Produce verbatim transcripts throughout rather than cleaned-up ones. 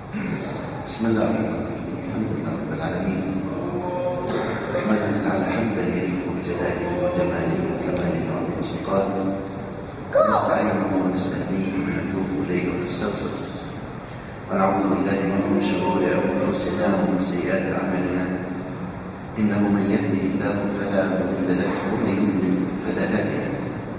بسم الله الرحمن الرحيم. الحمد لله رب العالمين، نحمده تعالى حمدا يليق بجلاله وجماله وكماله وعظيم سلطانه، ونستعينه ونستهديه ونتوب اليه ونستغفره، ونعوذ بالله من شرور انفسنا ومن سيئات اعمالنا، انه من يهده الله فلا مضل له ومن يضلل فلا هادي له،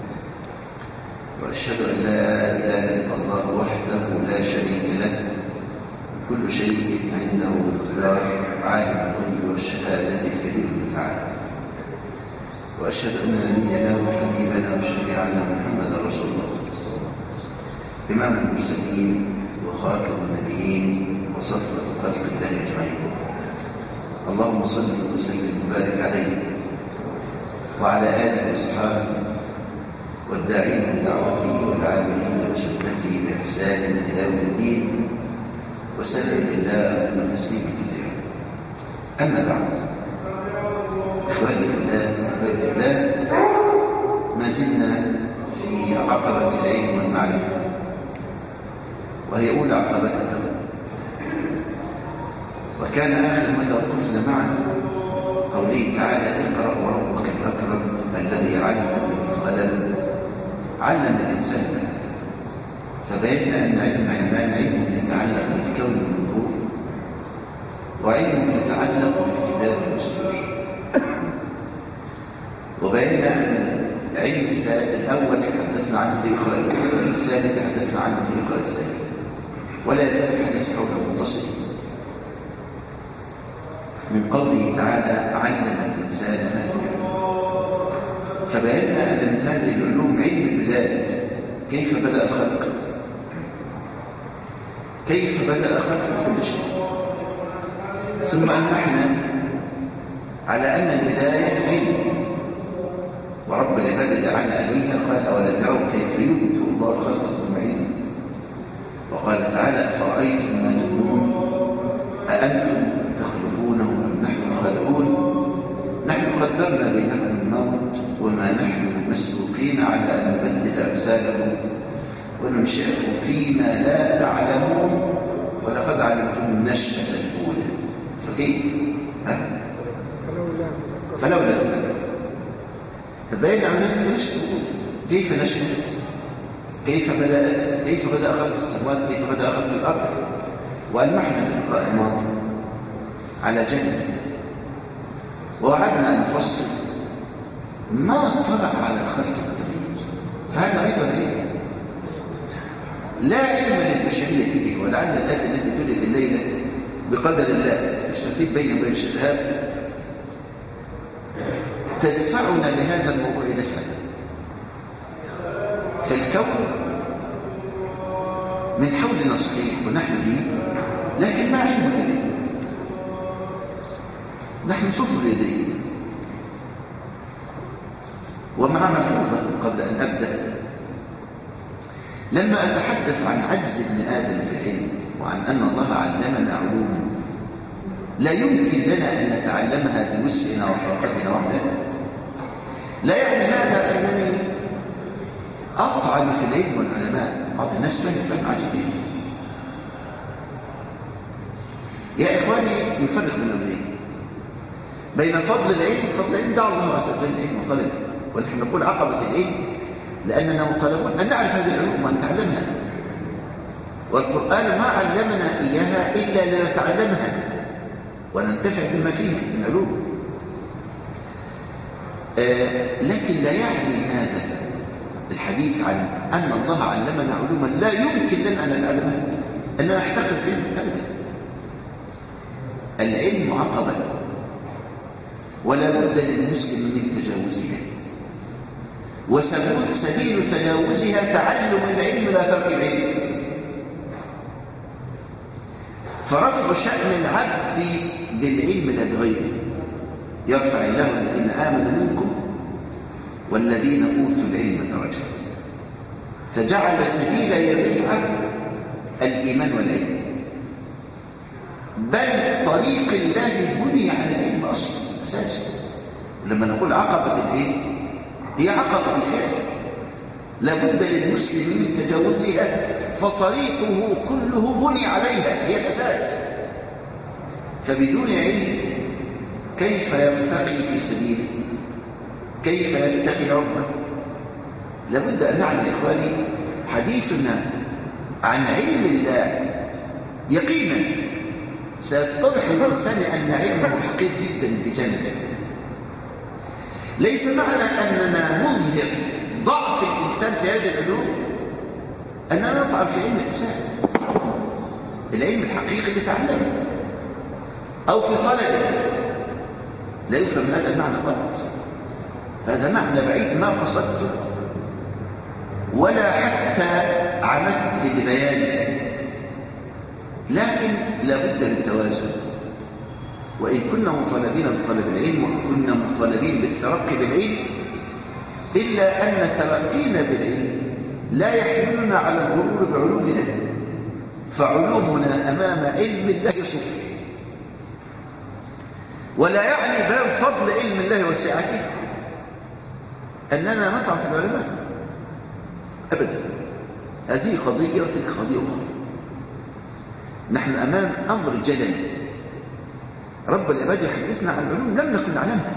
واشهد ان لا اله الا الله وحده لا شريك له، كل شيء عنده مقدار، عالم الغيب والشهادة الكبير المتعال، وأشهد أن نبينا وحبيبنا وشفيعنا محمد رسول الله، إمام المرسلين وخاتم النبيين وصفوة خلق الله أجمعين. اللهم صل وسلم وبارك عليه وعلى آله وأصحابه والداعين بدعوته والعاملين بسنته بإحسان إلى يوم الدين، وسلم الله وتسليم كثيرا. أما بعد، إخواني في الله أحبابي في الله، ما زلنا في عقبة العلم والمعرفة، وهي أولى عقبتنا، وكان آخر ما وقفنا معا قوله تعالى: اقرأ وربك الأكرم الذي علم بالقلم علم الإنسان. فبين أن علم علمان علم يتعلق بالكون والنور، وعلم يتعلق بالكتاب والسطور، وبين أن علم الأول تحدثنا عنه في إقراء الأول، الثاني تحدثنا عنه في إقراء الثاني، ولا يزال الحديث حول المتصل من قوله تعالى: علم الإنسان ما لم يعلم. فبينا أن من هذه العلوم علم البداية، كيف بدأ الخلق، كيف بدأ خلق كل شيء، ثم أنحنا على أن البداية علم، ورب العباد جعل أبيها قال: أولا تعوا كيف يبدئ الله الخلق ثم علم. وقال تعالى: فرأيتم ما تبدون أأنتم تخلقونه أم نحن الخالقون نحن قدرنا بينكم الموت وما نحن مسبوقين على أن نبدل أمثالكم وننشئكم فيما لا تعلمون ولقد علمتم النشأة الأولى فكيف؟ فلولا فبين عن النشأة الأولى، كيف نشأ؟ كيف بدأ كيف بدأ خلق السماوات؟ كيف بدأ خلق الأرض؟ وألمحنا في اللقاء الماضي على جنة، ووعدنا أن نفصل ما اطلع على الخلق التدريج، فهذا أيضا إيه؟ لا علم للبشرية فيه، ولعل الآية التي تولد الليلة بقدر الله الترتيب بين وبين الشهاد تدفعنا لهذا الموضوع نفسه. فالكون من حولنا صحيح ونحن به، لكن ما علم به، نحن صفر يديه. ومع ملحوظة قبل أن أبدأ، لما أتحدث عن عجز ابن آدم في العلم وعن أن الله علمنا علوما لا يمكن لنا أن نتعلمها بوسعنا وطاقتنا وحدنا، لا يعني هذا أنني أطعن في العلم والعلماء. بعض الناس فهم عجيب. يا إخواني، نفرق بين الأمرين، بين فضل العلم وفضل العلم. دعوا الله عز وجل العلم وطلبه، ونحن نقول عقبة العلم لأننا مطالبون أن نعرف هذه العلوم وأن نتعلمها، والقرآن ما علمنا إياها إلا لنتعلمها وننتفع بما فيه من علوم. آه لكن لا يعني هذا الحديث عن أن الله علمنا علوما لا يمكن لنا أن نتعلمها أننا نحتقر فيه أبدا. العلم عقبة، ولا بد للمسلم من تجاوزها، وسبيل تجاوزها تعلم العلم لا ترك العلم. فرفع شأن العبد بالعلم لا بغيره، يرفع الله الذين آمنوا منكم والذين أوتوا العلم درجات، فجعل سبيل يرفع الإيمان والعلم، بل طريق الله بني على العلم أصلا أساسا. لما نقول عقبة العلم هي عقبة الخير، لابد للمسلم من تجاوزها فطريقه كله بني عليها، هي الأساس. فبدون علم كيف يرتقي في سبيله؟ كيف يتقي ربه؟ لابد أن نعلم إخواني حديثنا عن علم الله يقينا سيتضح للإنسان أن علمه حقيق جدا بجانبه. ليس معنى أننا نظهر ضعف الإنسان في هذه العلوم أننا نطعن في علم الإنسان. العلم الحقيقي يتعلم أو في طلبه لا يفهم هذا المعنى غلط. هذا معنى بعيد ما قصدته ولا حتى عمدت لبيانه، لكن لابد من توازن. وإن كنا مطالبين بطلب العلم وكنا مطالبين بالترقي بالعلم، إلا أن ترقينا بالعلم لا يحملنا على الغرور بعلومنا، فعلومنا أمام علم الله صفر. ولا يعني باب فضل علم الله وسعته أننا نطعن في العلماء أبدا. هذه قضية وتلك قضية أخرى. نحن أمام أمر جلل. رب العباد يحدثنا عن علوم لم نكن نعلمها.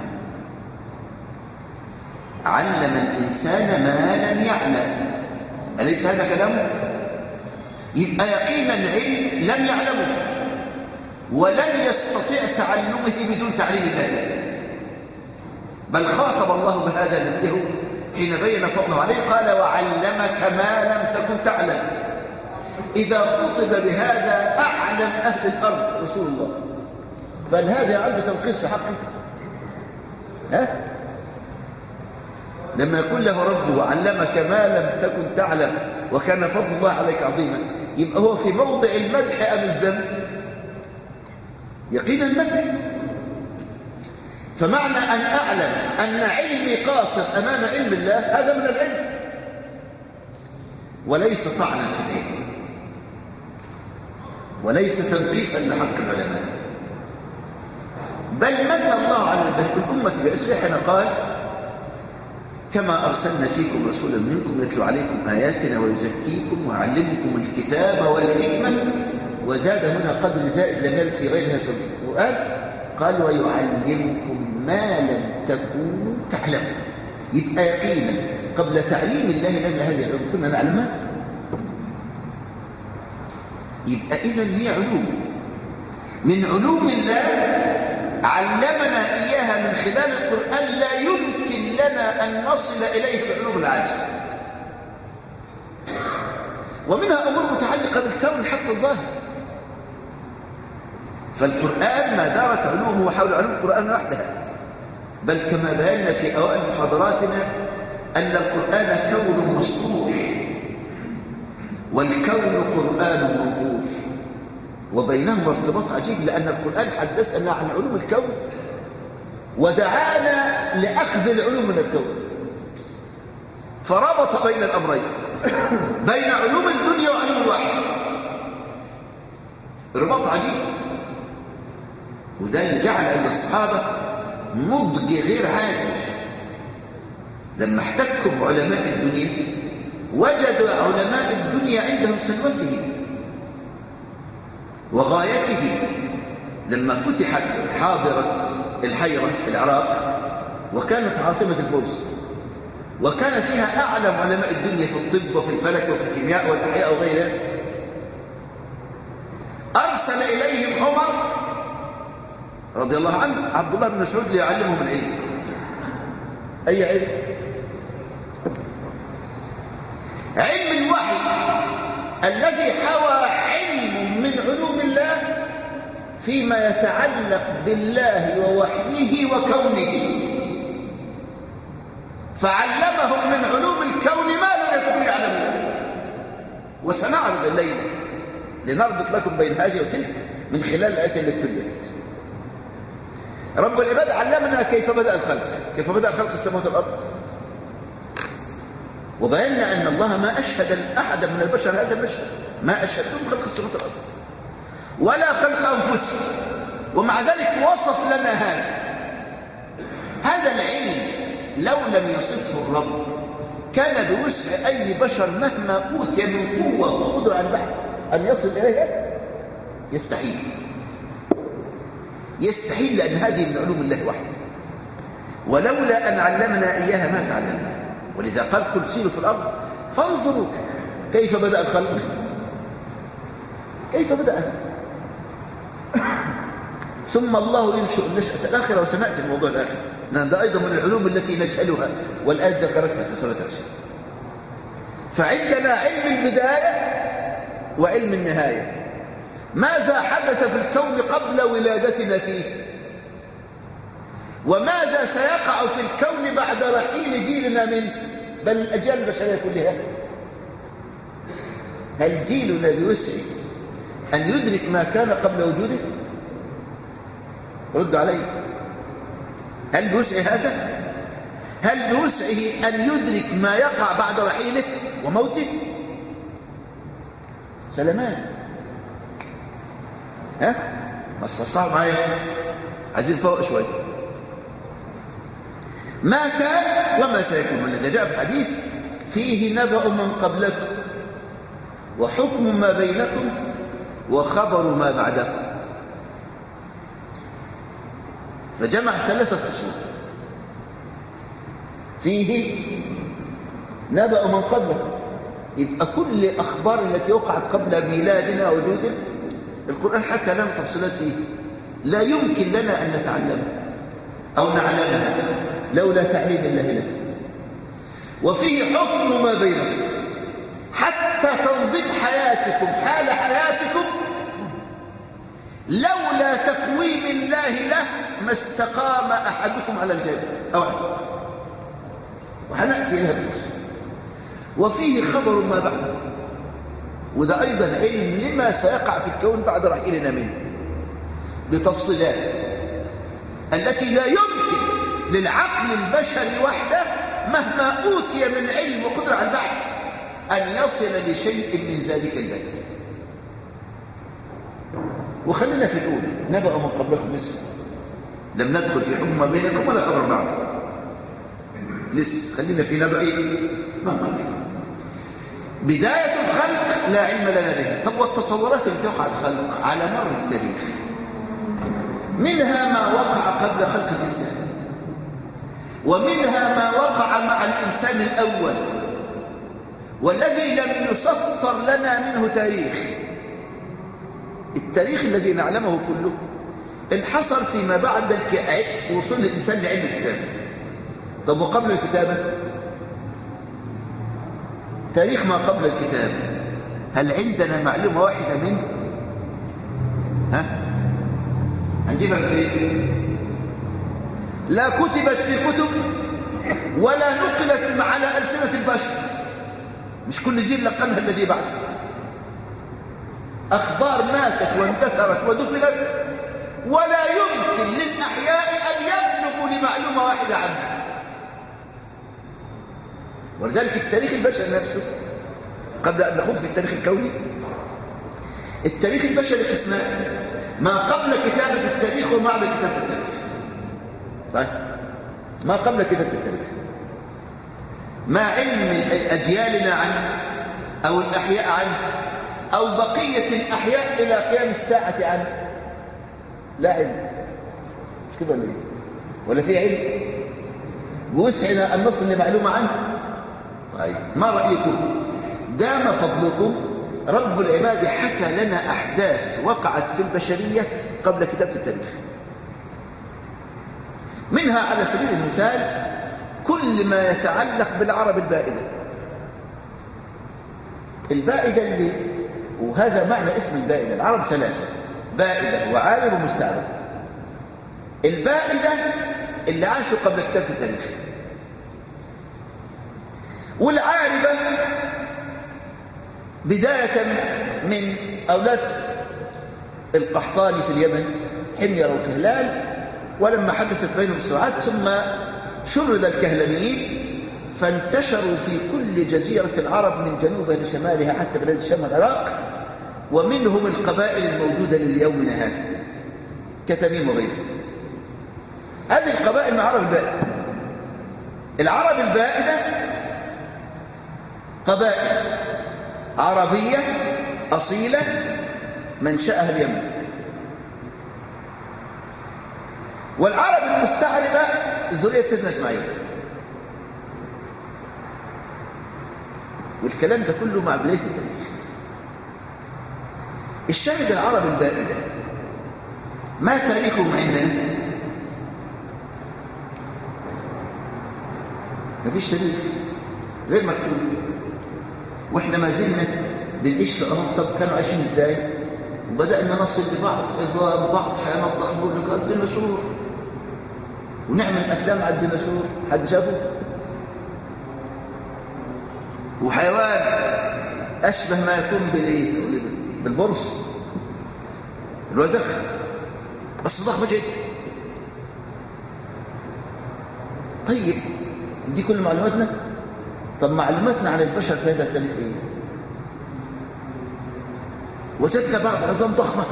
علم الإنسان ما لم يعلم، أليس هذا كلامه؟ يبقى يقينا العلم لم يعلمه ولن يستطيع تعلمه بدون تعليم الله، بل خاطب الله بهذا نفسه حين بين فضله عليه قال وعلمك ما لم تكن تعلم. إذا خطب بهذا أعلم أهل الأرض رسول الله، بل هذا عنده تنقيص في حقه. ها؟ لما يقول له ربه وعلمك ما لم تكن تعلم وكان فضل الله عليك عظيما، يبقى هو في موضع المدح أم الذم؟ يقين المدح. فمعنى أن أعلم أن علمي قاصر أمام علم الله هذا من العلم وليس طعنا في العلم وليس تنقيصا لحق العلماء. بل من الله على الأمة بأسرحنا قال كما أرسلنا فيكم رسولا منكم يتلو عليكم آياتنا ويزكيكم ويعلمكم الكتاب والحكمة. وزاد هنا قدر زائد لم يرد في غيرها في القرآن قال ويعلمكم ما لم تكونوا تعلمون. يبقى يقينا قبل تعليم الله لنا هذه العلوم كنا نعلمها. يبقى إذا هي علوم من علوم الله علمنا إياها من خلال القرآن لا يمكن لنا أن نصل إليه في علوم العالم. ومنها أمور متعلقة بالكون حتى الظاهر. فالقرآن ما دارت علومه حول علوم القرآن وحدها، بل كما بينا في أوائل محاضراتنا أن القرآن كون مسطور والكون قرآن موقوف، وبينهما ارتباط عجيب لأن القرآن حدثنا عن علوم الكون ودعانا لأخذ العلوم من الكون، فربط بين الأمرين بين علوم الدنيا وعلوم الوحي رباط عجيب. وده جعل عند الصحابة نضج غير عادي لما احتكوا بعلماء الدنيا وجدوا علماء الدنيا عندهم سلوته وغايته. لما فتحت حاضرة الحيرة في العراق وكانت عاصمة الفرس وكان فيها أعلم علماء الدنيا في الطب وفي الفلك وفي الكيمياء والأحياء وغيرها، أرسل إليهم عمر رضي الله عنه عبد الله بن مسعود ليعلمهم العلم. أي علم؟ علم الوحي الذي حوى علم من علوم الله فيما يتعلق بالله ووحيه وكونه، فعلمهم من علوم الكون ما لا يكونوا يعلمون. وسنعرض الليلة لنربط لكم بين هذه وتلك من خلال الآيات التي تلت. رب العباد علمنا كيف بدأ الخلق، كيف بدأ خلق السماوات والأرض، وبينا أن الله ما أشهد أحدا من البشر هذا المشهد، ما أشهدهم خلق السماوات والأرض ولا خلق أنفسهم، ومع ذلك وصف لنا هذا. هذا العلم لو لم يصفه الرب كان بوسع أي بشر مهما أوتي من قوة وقدرة على البحث أن يصل إليها؟ يستحيل. يستحيل، لأن هذه من علوم الله وحده، ولولا أن علمنا إياها ما تعلمنا. ولذا قال قل سيروا في الأرض فانظروا كيف بدأ الخلق، كيف بدأ. ثم الله ينشئ النشأة الآخرة، وسنأتي الموضوع الآخر، لأن ده أيضا من العلوم التي نجهلها والآية ذكرتها في سورة العشر. فعندنا علم البداية وعلم النهاية. ماذا حدث في الكون قبل ولادتنا فيه؟ وماذا سيقع في الكون بعد رحيل جيلنا منه، بل الأجيال البشرية كلها؟ هل جيلنا بوسعه أن يدرك ما كان قبل وجوده؟ ردوا علي. هل بوسعه هذا؟ هل بوسعه أن يدرك ما يقع بعد رحيله وموته؟ سلمان. ها؟ ما استصعب معايا، عايزين فوق شوية. ما كان وما سيكون، من جاء في حديث فيه نبأ من قبلكم وحكم ما بينكم وخبر ما بعدكم. فجمع ثلاثة أصول، فيه نبأ من قبلكم، يبقى كل الأخبار التي وقعت قبل ميلادنا ووجودنا القرآن حتى لم تفصلت فيه، لا يمكن لنا أن نتعلمها أو نعلمها لولا تعليم الله لنا. وفيه حكم ما بينكم، حتى تنظيم حياتكم حال حياتكم لولا تقويم الله له ما استقام أحدكم على الجبل أو أحد، وحنأتي لها بالنص. وفيه خبر ما بعده، وده أيضا علم لما سيقع في الكون بعد رحيلنا منه بتفصيلات التي لا يمكن للعقل البشري وحده مهما أوتي من علم وقدرة على البحث أن يصل لشيء من ذلك البحث. وخلينا في الأولى نبأ من قبلكم لسه لم ندخل في حكم ما بينكم ولا خبر بعض، لسه خلينا في نبأ من قبلكم. بداية الخلق لا علم لنا بها. طب والتصورات التي وقعت الخلق على مر التاريخ، منها ما وقع قبل خلق الإنسان، ومنها ما وقع مع الإنسان الأول والذي لم يسطر لنا منه تاريخ. التاريخ الذي نعلمه كله انحصر فيما بعد وصول الإنسان لعلم الكتابة. طب وقبل الكتابة؟ تاريخ ما قبل الكتابة هل عندنا معلومة واحدة منه؟ ها؟ هنجيبها في ايه؟ لا كتبت في كتب ولا نقلت على ألسنة البشر، مش كل جيل لقنها الذي بعد. أخبار ماتت واندثرت ودفنت ولا يمكن للأحياء أن يبلغوا لمعلومة واحدة عنها. ولذلك التاريخ البشري نفسه قبل أن نخوض في التاريخ الكوني، التاريخ البشري قسمان: ما قبل كتابة التاريخ وما بعد كتابة التاريخ. طيب، ما قبل كتابة التاريخ ما علم أجيالنا عنه أو الأحياء عنه أو بقية الأحياء إلى قيام الساعة عنه؟ لا علم. مش كده ولا ايه؟ ولا في علم بوسعنا أن نصل لمعلومة عنه؟ طيب، ما رأيكم؟ دام فضلكم رب العباد حكى لنا أحداث وقعت في البشرية قبل كتابة التاريخ. منها على سبيل المثال كل ما يتعلق بالعرب البائدة. البائدة اللي وهذا معنى اسم البائدة. العرب ثلاثة: بائدة وعارب ومستعرب. البائدة اللي عاشوا قبل كتابة التاريخ، والعاربة بداية من أولاد القحطاني في اليمن حمير وكهلان، ولما حدثت بينهم صراعات ثم شرد الكهلانيين فانتشروا في كل جزيرة العرب من جنوبها لشمالها حتى بلاد الشام والعراق، ومنهم القبائل الموجودة لليوم هذا كتميم وغيره. هذه القبائل من العرب البائدة. العرب البائدة قبائل عربية أصيلة منشأها اليمن، والعرب المستعربة ذرية سيدنا إسماعيل. والكلام ده كله مع بداية التاريخ. الشاهد العرب البائدة ما تاريخهم عندنا؟ مفيش تاريخ غير مكتوب، واحنا ما زلنا بنعيش في أرض. طب كانوا عايشين ازاي؟ وبدأنا نصل لبعض إظهار بعض حيوانات ضخمة ونقاط الديناصور، ونعمل أفلام على الديناصور. حد شافه؟ وحيوان أشبه ما يكون بالإيه؟ بالبرص، الوزخ، بس ضخمة جدا. طيب دي كل معلوماتنا. طب معلوماتنا عن البشر في هذا التاريخ ايه؟ وجدنا بعض عظام ضخمة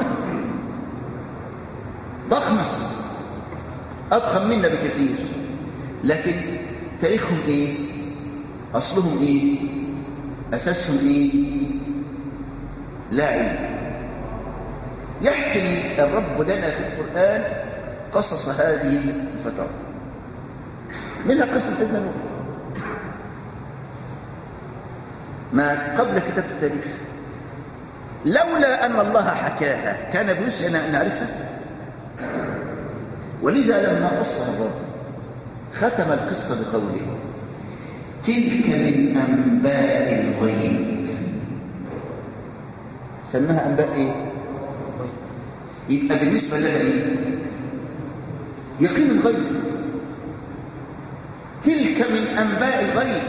ضخمة أضخم منا بكثير، لكن تاريخهم ايه؟ أصلهم ايه؟ أساسهم ايه؟ لا علم. يحكي الرب لنا في القرآن قصص هذه الفترة، منها قصة سيدنا نوح ما قبل كتاب التاريخ. لولا أن الله حكاها كان بوسعنا أن نعرفها، ولذا لما قصها الرب ختم القصة بقوله: تلك من أنباء الغيب. سماها أنباء إيه؟ يبقى بالنسبة لنا إيه؟ يقين الغيب. تلك من أنباء الغيب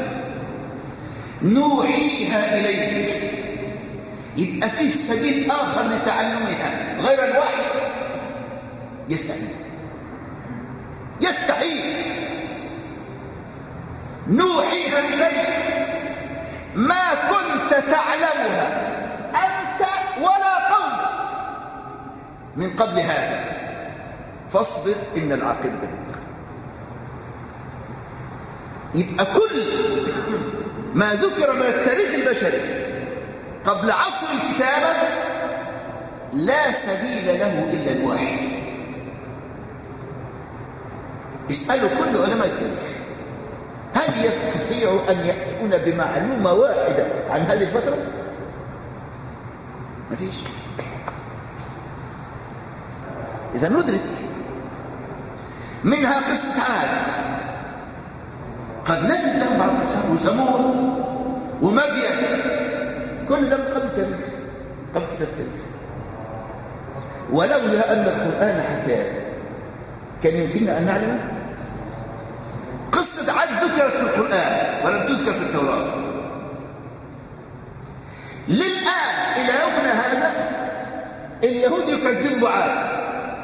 نوحيها إليك. يبقى فيه سبيل آخر لتعلمها غير الوحي. يستحيل يستحيل نوحيها إليك ما كنت تعلمها أنت ولا قوم من قبل هذا، فاصبر إن العاقبة لك. يبقى كل ما ذكر من التاريخ البشري قبل عصر الكتابة لا سبيل له إلا الوحي. اسألوا كل علماء التاريخ هل يستطيع أن يأتون بمعلومة واحدة عن هذه الفترة؟ مفيش. إذا ندرك منها قصة عاد، قد نجد لهم بعض القصص، وثمود ومدين، كل ده قبل التاريخ قبل التاريخ. ولولا أن القرآن حكاه كان يمكننا أن نعلم. قصة عاد ذكرت في القرآن ولم تذكر في التوراة. للآن إلى يومنا هذا اليهود يكذبوا عاد.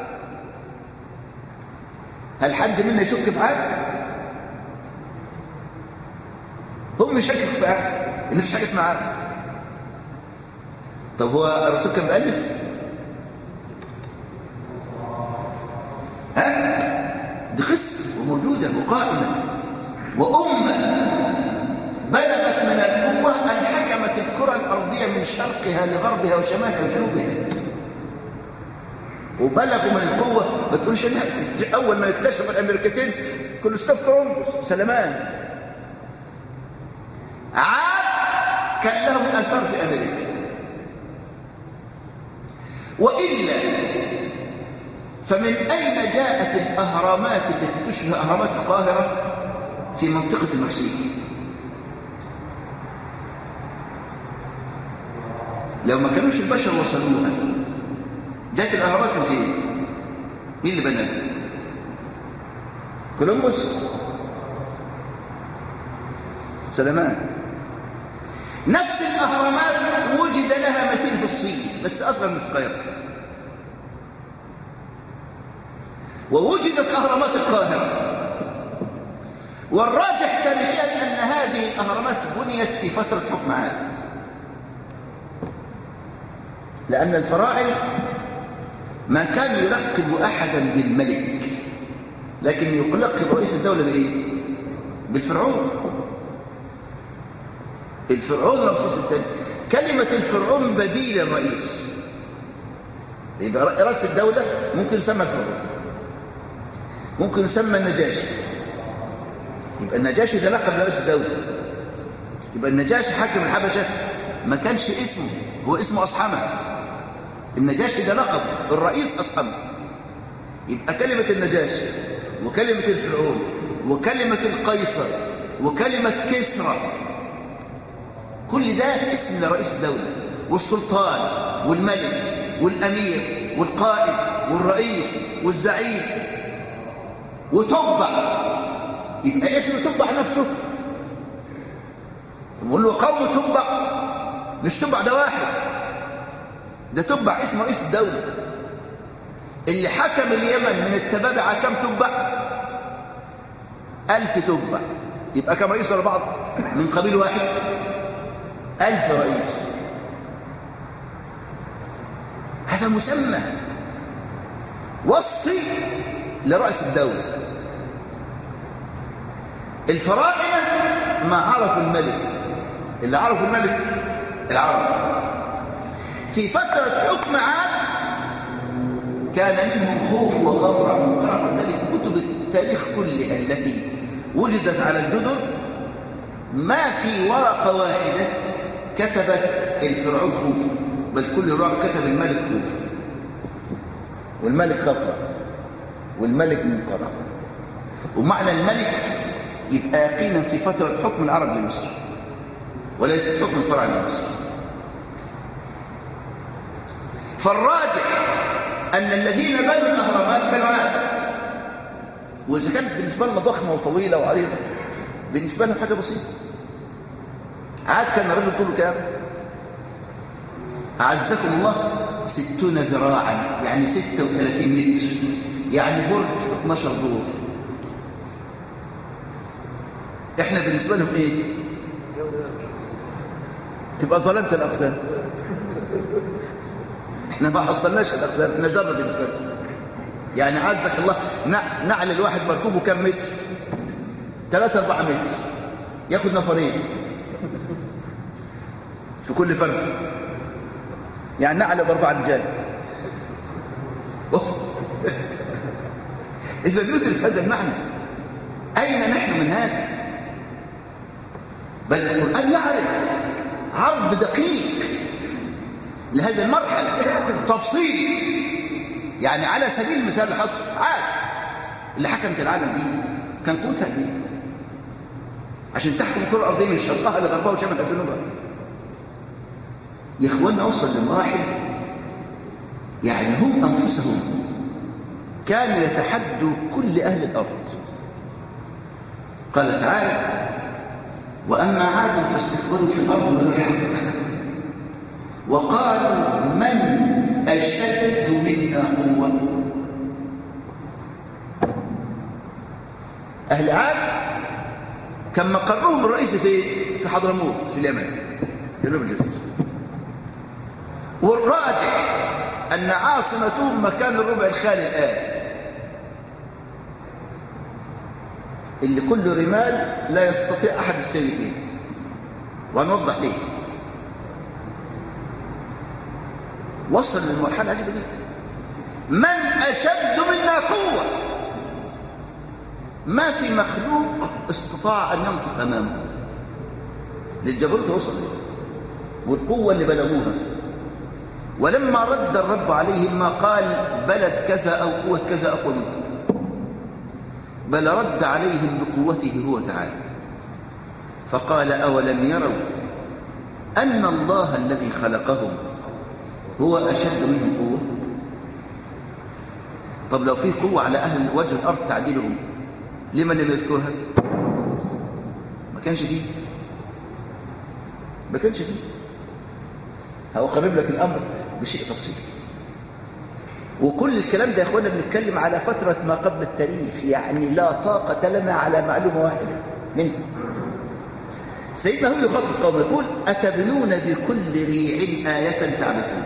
هل حد منا يشك في عاد؟ هم يشكك في عاد، اللي مش حاجة معاه. طب هو الرسول كان بألف؟ ها؟ دي قصة وموجودة وقائمة، وأمة بلغت من القوة أن حكمت الكرة الأرضية من شرقها لغربها وشمالها وجنوبها. وبلغوا من القوة. ما تقولش إن أول ما اكتشف الأمريكتين كل ستاف كولومبوس سلمان. عاد كان لهم أثار في أمريكا. وإلا فمن أين جاءت الأهرامات التي تشبه أهرامات القاهرة في منطقة المكسيك؟ لو ما كانوش البشر وصلوها جاءت الأهرامات من فين؟ مين اللي بناها؟ كولومبوس؟ سلمان. نفس الأهرامات وجد لها مثيل في الصين بس أصغر من القاهرة، ووجدت أهرامات القاهرة. والراجح تاريخيا أن هذه الأهرامات بنيت في فترة حكم عاد، لأن الفراعنة ما كان يلقب أحدا بالملك، لكن يلقب رئيس الدولة بإيه؟ بالفرعون. الفرعون رمسيس الثاني. كلمة الفرعون بديل الرئيس، يبقى رأس الدولة ممكن يسمى الفرعون، ممكن يسمى النجاشي. يبقى النجاشي ده لقب لرئيس الدولة. يبقى النجاشي حاكم الحبشة ما كانش اسمه، هو اسمه أصحمة. النجاشي ده لقب، الرئيس أصحمة. يبقى كلمة النجاشي وكلمة الفرعون وكلمة القيصر وكلمة كسرى، كل ده اسم لرئيس الدولة، والسلطان والملك والأمير والقائد والرئيس والزعيم وتبع. يبقى اسم تبع نفسه. نقول له قوم تبع، مش تبع ده واحد، ده تبع اسم رئيس الدولة. اللي حكم اليمن من التبابع كم تبع؟ ألف تبع. يبقى كم رئيس على بعض من قبيل واحد؟ ألف رئيس. هذا مسمى وصي لرأس الدولة. الفرائض ما عرفوا الملك، اللي عرفوا الملك العرب. في فترة حكم عاد كان منهم خوف وخبر من قرأ النبي كتب التاريخ كلها التي وجدت على الجدر، ما في ورقة واحدة كتبت الفرعون خوف، بل كل ورقة كتب الملك خوف، والملك خفر، والملك من قرأ. ومعنى الملك يبقى يقينا في فترة حكم العرب لمصر وليس حكم الفرع لمصر. فالراجح أن الذين بنوا الأهرامات كانوا عاد، وإذا كانت بالنسبة لنا ضخمة وطويلة وعريضة بالنسبة لنا حاجة بسيطة. عاد كان الرجل طوله كام؟ أعزكم الله ستون ذراعا، يعني ستة وثلاثين متر، يعني برج اثناشر دور. احنا بالنسبة لهم ايه؟ تبقى ظلمت الأقدام. احنا ما حصلناش الأقدام، احنا ذرة بالنسبة لهم. يعني عزك الله نعل الواحد مركوبه كم متر؟ ثلاثة أربعة متر، ياخد نفرين في كل فرد، يعني نعل بأربع رجال. إذا ندرك هذا المعنى أين نحن من هذا؟ بل القرآن يعرف عرض دقيق لهذه المرحلة، تفصيل. يعني على سبيل المثال الحصر، عاد اللي حكمت العالم دي كان قوتها دي عشان تحكم الكرة الأرضية من شرقها لغربها وشمالها لجنوبها. يا إخواننا وصل لمراحل يعني هم أنفسهم كانوا يتحدوا كل أهل الأرض. قال تعالى: وأما عاد فاستكبروا في الأرض بغير وقالوا من أشد منا قوة. أهل عاد كان مقرهم الرئيسي في في حضرموت في اليمن جنوب الجزيرة، والراجح أن عاصمتهم مكان الربع الخالي الآن اللي كل رمال لا يستطيع أحد السير فيه. وهنوضح ليه. وصل للمرحلة عجيبة دي، من أشد منا قوة. ما في مخلوق استطاع أن ينطق أمامه. للجبروت وصل والقوة اللي بلغوها. ولما رد الرب عليهم ما قال بلد كذا أو قوة كذا أقوى منه، بل رد عليهم بقوته هو تعالى. فقال: أولم يروا أن الله الذي خلقهم هو أشد منهم قوة؟ طب لو في قوة على أهل وجه الأرض تعديلهم لمن لم يذكرها؟ ما كانش فيه ما كانش فيه هو قرب لك الأمر بشيء تفصيلي. وكل الكلام ده يا اخوانا بنتكلم على فترة ما قبل التاريخ، يعني لا طاقة لنا على معلومة واحدة منه. سيدنا هو يخاطب القوم يقول: أتبنون بكل ريع آية تعبثون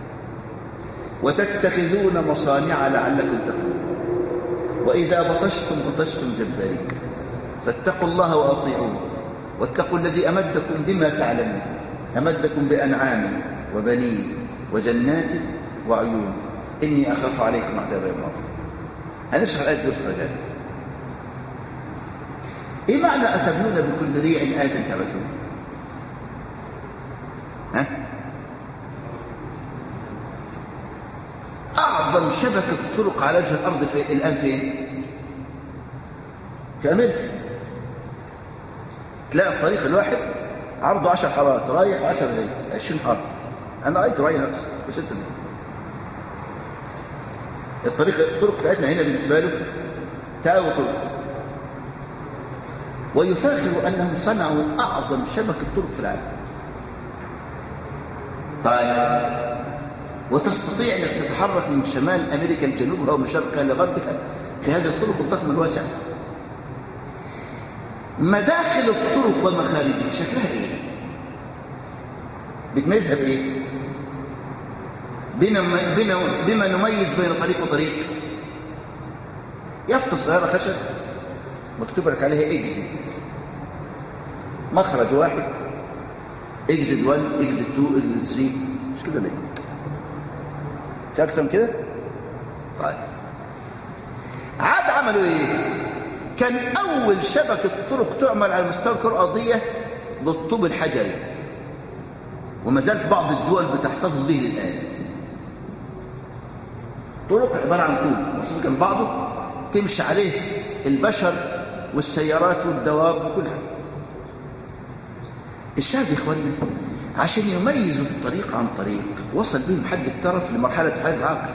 وتتخذون مصانع لعلكم تخلدون وإذا بطشتم بطشتم جبارين فاتقوا الله وأطيعون واتقوا الذي أمدكم بما تعلمون أمدكم بأنعام وبنين وجنات وعيون إني أخاف عليكم عذاب يوم عظيم. هنشرح الآية دي وسط. إيه معنى أتبنون بكل ريع آية تعبثون؟ ها؟ أعظم شبكة طرق على وجه الأرض في الآن فين؟ في أمريكا. تلاقي الطريق الواحد عرضه عشر حارات رايح عشر جاي عشرين حارة. أنا رأيت رأي نفسي بس أنت الطريق الطرق بتاعتنا هنا بالنسبة له تاوي طرق، ويفاخر أنهم صنعوا أعظم شبكة طرق في العالم. طيب وتستطيع أنك تتحرك من شمال أمريكا لجنوبها ومن شرقها لغربها في هذه الطرق الضخمة الواسعة. مداخل الطرق ومخارجها شكلها إيه؟ بتميزها بإيه؟ بما نميز بين طريق وطريق. يفطر سيارة خشب مكتوب لك عليها اجزد، مخرج واحد اجزد واحد اجزد اثنين اجزد ثلاثة، مش كده ليه؟ مش اكثر من كده؟ طيب عاد عملوا ايه؟ كان اول شبكة طرق تعمل على مستوى الكرة الارضية بالطوب الحجري، وما زالت بعض الدول بتحتفظ به الان. طرق عبارة عن طوب مرصوص جنب بعضه تمشي عليه البشر والسيارات والدواب وكلها. الشعب يا اخواننا عشان يميزوا الطريق عن طريق وصل بهم حد الترف لمرحلة حد العقل.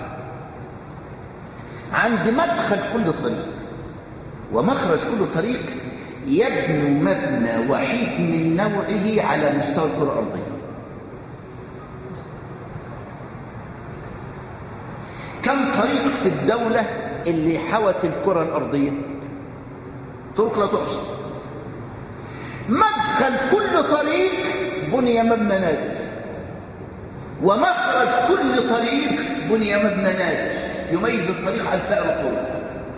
عند مدخل كل طريق ومخرج كل طريق يبنوا مبنى وحيد من نوعه على مستوى الكرة الأرضية. كم طريق في الدولة اللي حوت الكرة الأرضية؟ طرق لا تحصى. مدخل كل طريق بني مبنى نازل، ومخرج كل طريق بني مبنى نازل يميز الطريق عن سائر الطرق.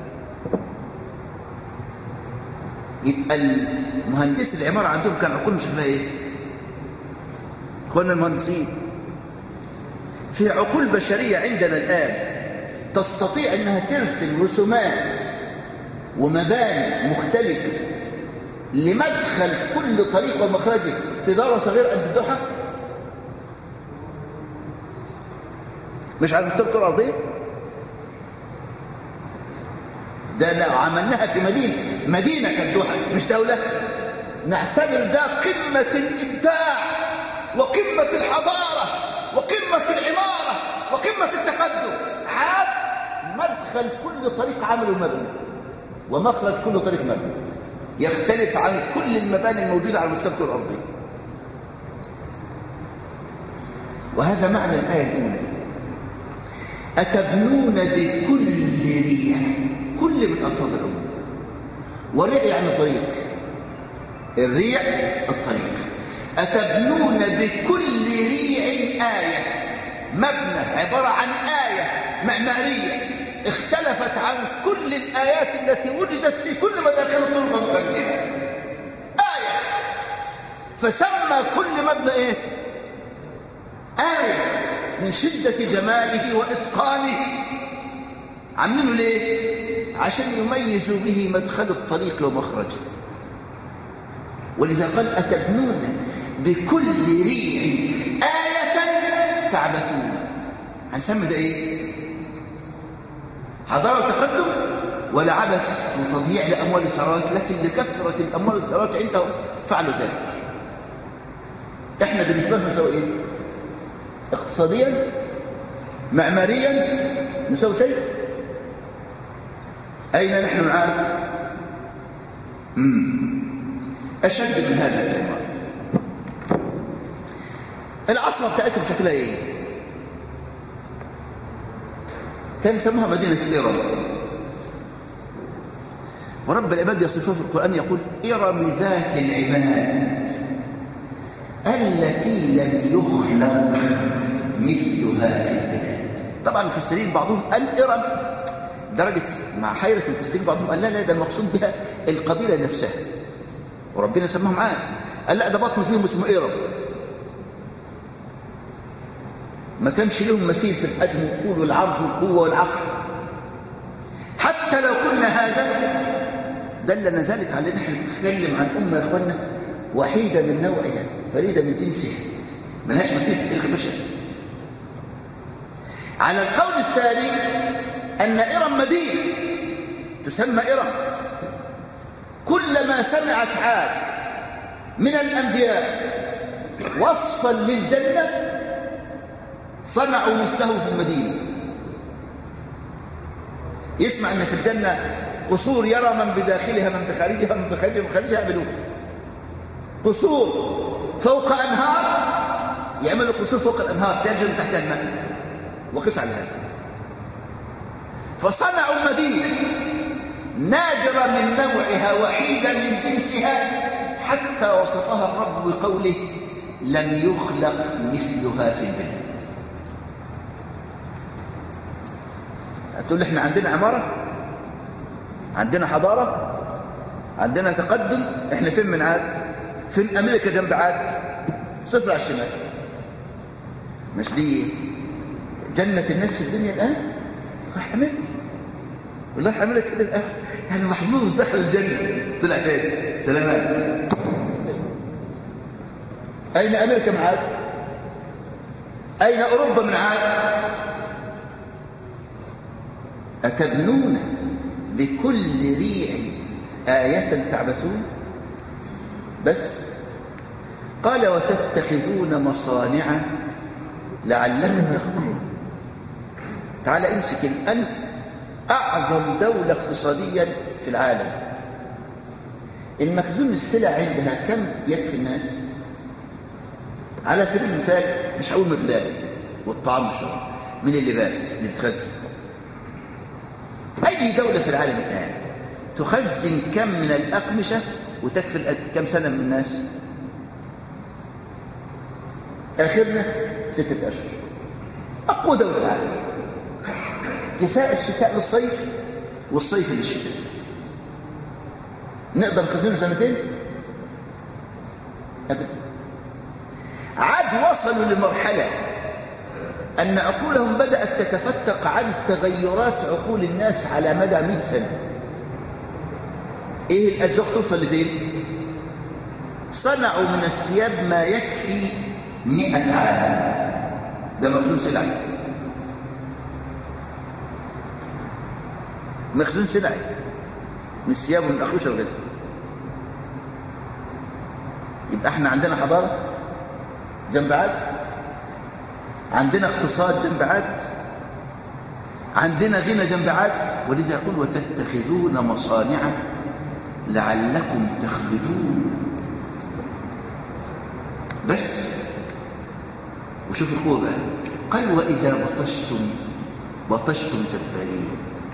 يبقى المهندس العمارة عندهم كان عقول شكلها ايه؟ اخوانا المهندسين في عقول بشرية عندنا الآن تستطيع انها ترسم رسومات ومباني مختلفة لمدخل كل طريق ومخرجه في دارة صغيرة قد الدوحة. مش على مستوى الكرة الأرضية. ده لو عملناها في مدينة مدينة كالدوحة مش دولة نعتبر ده قمة الإبداع وقمة الحضارة وقمة العمارة وقمة التقدم. عاد مدخل كل طريق عمله مبنى ومخرج كل طريق مبنى يختلف عن كل المباني الموجودة على مستوى الكرة الأرضية. وهذا معنى الآية الأولى. أتبنون بكل ريع، كل من ألفاظ الأمور. والريع يعني طريق، الريع الطريق. أتبنون بكل ريع آية، مبنى عبارة عن آية معمارية اختلفت عن كل الآيات التي وجدت في كل مداخل الطرق ومخارجها. آية، فسمى كل مبنى ايه؟ آية من شدة جماله وإتقانه. عاملينه ليه؟ عشان يميزوا به مدخل الطريق ومخرجه. ولذا قال أتبنون بكل ريع آية تعبثون. هنسمي ده ايه؟ حضارة وتقدم ولا عبث وتضييع لأموال الثروات؟ لكن لكثرة الأموال والثروات عندهم فعلوا ذلك. احنا بالنسبة لنا نسوي ايه؟ اقتصاديا معماريا نسوي شيء؟ أين نحن الآن؟ أشد من هذا الأمر. العاصمة بتاعتهم شكلها ايه؟ كان يسموها مدينة إرم. ورب العباد يصفها في القرآن يقول إرم ذات العماد التي لم يخلق مثلها في البلاد. طبعا المفسرين بعضهم قال إرم درجة مع حيرة المفسرين بعضهم قال لا لا ده المقصود بها القبيلة نفسها. وربنا سماهم عاد. قال لا ده بطن فيهم اسمه إرم، ما كانش لهم مثيل في الحجم والطول والعرض والقوة والعقل. حتى لو كنا هذا دلنا ذلك على ان احنا بنتكلم عن أمة يا اخوانا وحيدة من نوعها، فريدة من جنسها، ملهاش مثيل في تاريخ البشر. على القول الثاني أن إرم مدينة تسمى إرم، كلما سمعت عاد من الأنبياء وصفا للجنة صنعوا مثله في المدينة. يسمع أن في الجنة قصور يرى من بداخلها من بخارجها من بخارجها من بخارجها يعملون قصور فوق أنهار، يعملوا قصور فوق الأنهار تجري تحت الماء، وقس على هذا. فصنعوا مدينة نادرة من نوعها وحيدة من جنسها، حتى وصفها الرب بقوله لم يخلق مثلها في الجنة. هتقول احنا عندنا عمارة، عندنا حضارة، عندنا تقدم، احنا فين من عاد؟ فين امريكا جنب عاد؟ صفر على الشمال. مش دي جنة الناس في الدنيا الآن؟ راح أمريكا والله حملك كده الآن يعني محظوظ دخل الجنة طلع فين؟ سلامات. أين أمريكا من عاد؟ أين أوروبا من عاد؟ أتبنون بكل ريع آية تعبثون؟ بس قال وتتخذون مصانع لعلكم تخلدون. تعال امسك الآن أعظم دولة اقتصاديا في العالم، المخزون السلع عندها كم يكفي الناس؟ على سبيل المثال مش هقول مقدار والطعام والشراب، من اللباس للخزن. أي دولة في العالم الآن تخزن كم من الأقمشة وتكفي كم سنة من الناس؟ آخرنا ستة أشهر. أقوى دولة العالم، كفاء الشتاء للصيف والصيف للشتاء. نقدر نخزنه سنتين؟ أبدا. عاد وصلوا لمرحلة أن عقولهم بدأت تتفتق عن تغيرات عقول الناس على مدى مئة سنة. إيه الأجزاء توصل لفين؟ صنعوا من الثياب ما يكفي مئة عام. ده مخزون سلعي، مخزون سلعي من الثياب ومن الأخوشة وغيرها. يبقى احنا عندنا حضارة جنب عاد، عندنا اقتصاد جنب عاد، عندنا غنى جنب عاد. ولذا يقول وتتخذون مصانع لعلكم تخلدون. بس وشوف القوة بقى، قال وإذا بطشتم بطشتم جبارين.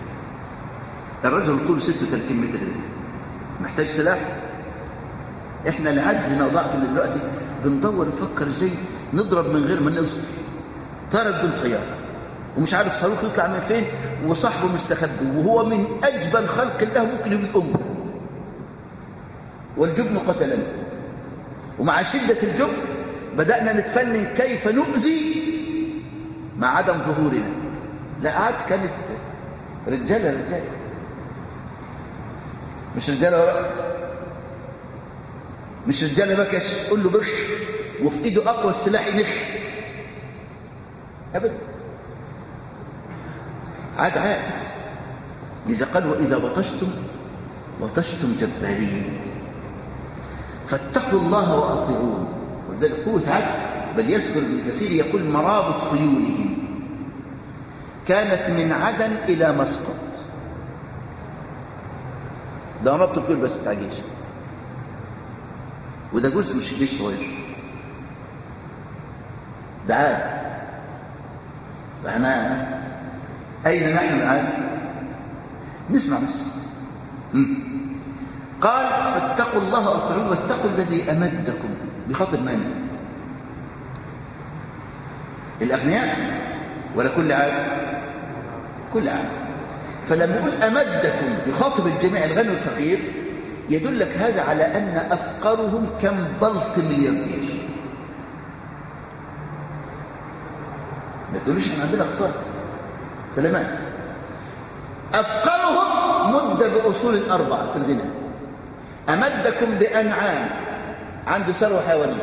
الرجل طوله ستة وثلاثين متر محتاج سلاح. احنا لعجزنا وضعفنا دلوقتي بندور نفكر ازاي نضرب من غير ما نوصل. طارد بالخيار ومش عارف صاروخ يطلع من فين وصاحبه مستخبي وهو من اجبل خلق الله ممكن يبقى امه. والجبن قتلنا، ومع شدة الجبن بدأنا نتفنن كيف نؤذي مع عدم ظهورنا. لا عاد كانت رجالة رجالة مش رجالة ورق، مش رجالة بكش قول له بش وفي ايده اقوى السلاح ينخ ابدا. عاد عاد. إذا قال وإذا بطشتم بطشتم جبارين فاتقوا الله وأطيعون. ولذلك قوة عاد بل يذكر ابن كثير يقول مرابط خيولهم كانت من عدن إلى مسقط. ده ربط الخيول بس بتاع جيش، وده جزء مش جيش صغير، ده عاد. فاحنا أين نحن الآن؟ نسمع بس. قال فاتقوا الله وأطيعون واتقوا الذي أمدكم بخاطر من؟ الأغنياء ولا كل عاد؟ كل عاد. فلما يقول أمدكم يخاطب الجميع الغني والفقير، يدلك هذا على أن أفقرهم كم بلط ملياردير. ما تقولوش احنا عندنا اقتصاد سلامات. أفقرهم مد بأصول الأربعة في الغنى. أمدكم بأنعام، عنده ثروة حيوانية،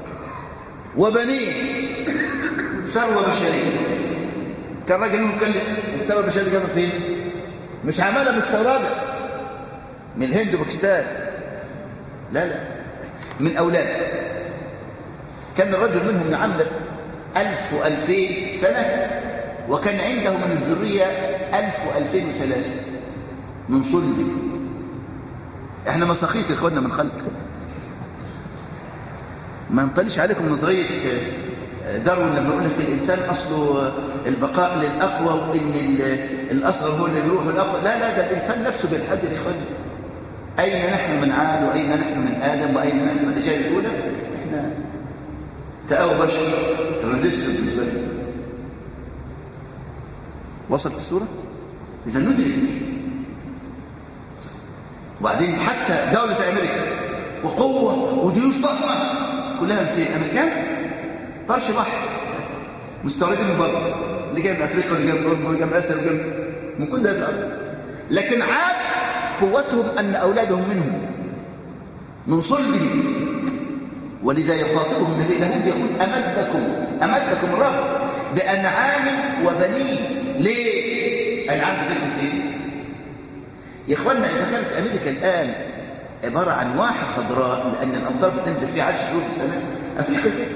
وبنين، ثروة بشرية. كان راجل مكلف، الثروة البشرية جابها فين؟ مش عمالة مستوردة من الهند وباكستان، لا لا، من أولاد. كان الرجل منهم يعمل ألف وألفين سنة، وكان عنده من الذرية ألف وألفين وثلاثة من صلب. احنا مساخيط يا اخوانا من خلق. ما نطلش عليكم نظرية داروين لما يقول لك الإنسان أصله البقاء للأقوى، وإن الأصغر هو اللي يروح الأقوى. لا لا، ده الإنسان نفسه بالحد يا اخوانا. أين نحن من عاد، وأين نحن من آدم، وأين نحن من الرجال الأولى؟ احنا تأوى بشر ريزيستر بالنسبة لنا. وصلت الصورة؟ إذا ندرك. وبعدين حتى دولة أمريكا وقوة وديوش ضخمة كلها في أمريكان طرش بحر مستوردين من بره، اللي جاي من أفريقيا واللي جاي من أوروبا واللي جاي من آسيا واللي جاي من كل هذه الأرض. لكن عاد قوتهم أن أولادهم منهم من صلبهم، ولذا يخاطبهم النبي لهم يقول أمدكم أمدكم الرب بأنعام وبنين. ليه؟ أنعام بتكون إيه؟ يا إخواننا، إذا كانت أمريكا الآن عبارة عن واحة خضراء لأن الأمطار بتنزل فيها عشر شهور في السنة، أفريقيا كده،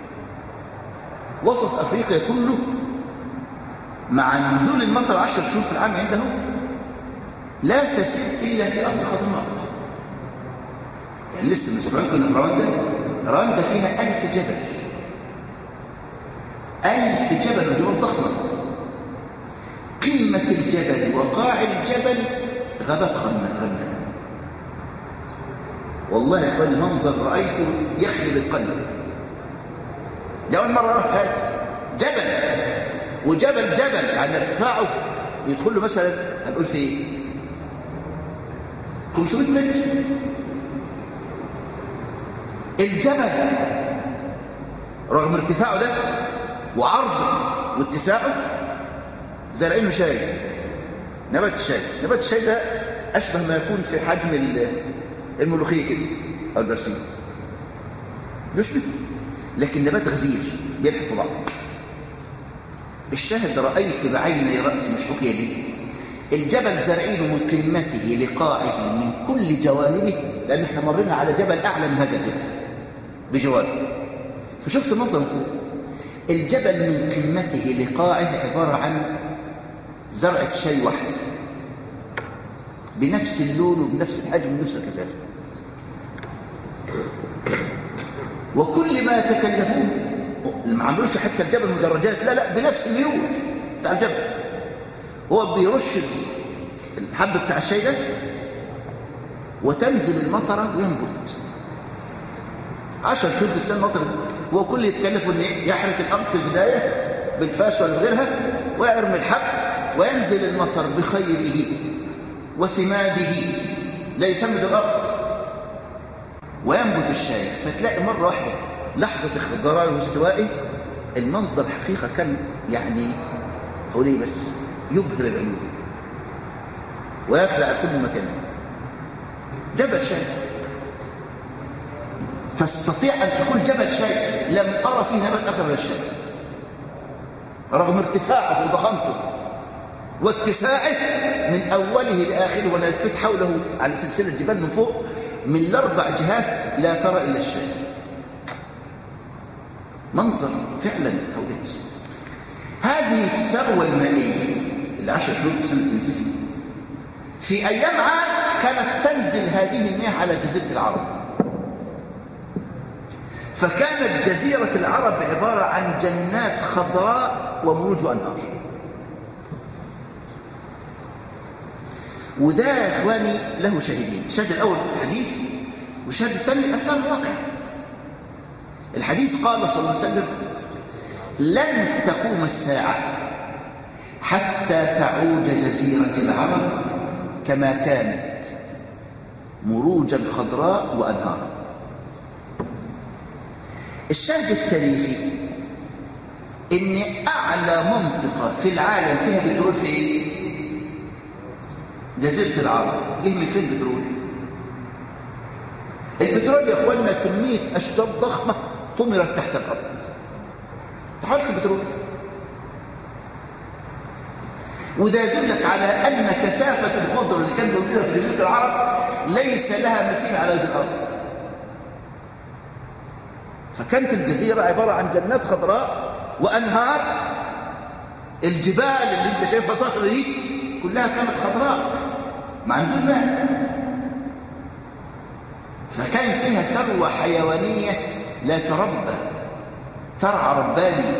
وسط أفريقيا كله مع نزول المطر عشر شهور في العام عندهم لا تسير إلا في أرض خضراء. يعني لسه مش عارفين رواندا رواندا فيها ألف جبل، ألف جبل وجبال ضخمة. قمة الجبل وقاع الجبل غابات غنى. والله يا اخوان المنظر رأيته يخلب القلب. لأول مرة أروح هذا جبل وجبل جبل يعني ارتفاعه يدخل له مثلا هنقول في خمسمائة متر. الجبل رغم ارتفاعه ده وعرضه واتساعه زارعينه شاي، نبات الشاي. نبات الشاي ده أشبه ما يكون في حجم الملوخية كده أو البرسيم، يشبه، لكن نبات غزير بيلحق بعض. الشاهد رأيت بعيني رأسي مش حكي لي الجبل زارعينه من قمته لقاعه من كل جوانبه، لأن احنا مرينا على جبل أعلى من هذا الجبل بجوانبه، فشفت منظر فوق. الجبل من قمته لقاعه عبارة عن زرعة شاي واحد بنفس اللون وبنفس الحجم ونفس الكثافة، وكل ما تكلفوه ما عملوش حتى الجبل مدرجات، لا لا، بنفس الميول بتاع الجبل. هو بيرش الحب بتاع الشاي ده وتنزل المطره وينبت عشر شهور في السنه. المطر هو كل يتكلف ان يحرث الارض في البدايه بالفاس ولا غيرها ويرمي الحب وينزل المطر بخيره وسماده لا يسمد الارض وينبت الشاي. فتلاقي مره واحده لحظه اخضراره واستوائه المنظر حقيقه كان يعني قولي بس يبهر العيون ويخلع كل مكان. جبل شاي تستطيع ان تقول جبل شاي لم ارى فيه نبات اخر من الشاي رغم ارتفاعه وضخامته واتساعه من اوله لاخره، ولا يلتف حوله على سلسله جبال من فوق من الاربع جهات لا ترى الا الشاي. منظر فعلا حولك. هذه الثروه المائيه اللي عشر شهور تنتهي في ايام عاد كانت تنزل هذه المياه على جزيره العرب، فكانت جزيره العرب عباره عن جنات خضراء ومروج وانهار. وده يا اخواني له شاهدين، الشاهد الاول الحديث والشاهد الثاني اثار الواقع. الحديث قال صلى الله عليه وسلم لن تقوم الساعه حتى تعود جزيره العرب كما كانت مروجا خضراء وأنهار. الشاهد التاريخي ان اعلى منطقة في العالم فيها بترول في ايه؟ جزيرة العرب. جه من فين بترول؟ البترول يا اخوانا كمية اشجار ضخمة طمرت تحت الارض. تحرك البترول، وده يدلك على ان كثافة الخضر اللي كانت موجودة في جزيرة العرب ليس لها مثيل على هذه الارض. فكانت الجزيرة عبارة عن جنات خضراء وأنهار. الجبال اللي انت شايفها صخرة دي كلها كانت خضراء مع نزول ماء. فكان فيها ثروة حيوانية لا تربى، ترعى رباني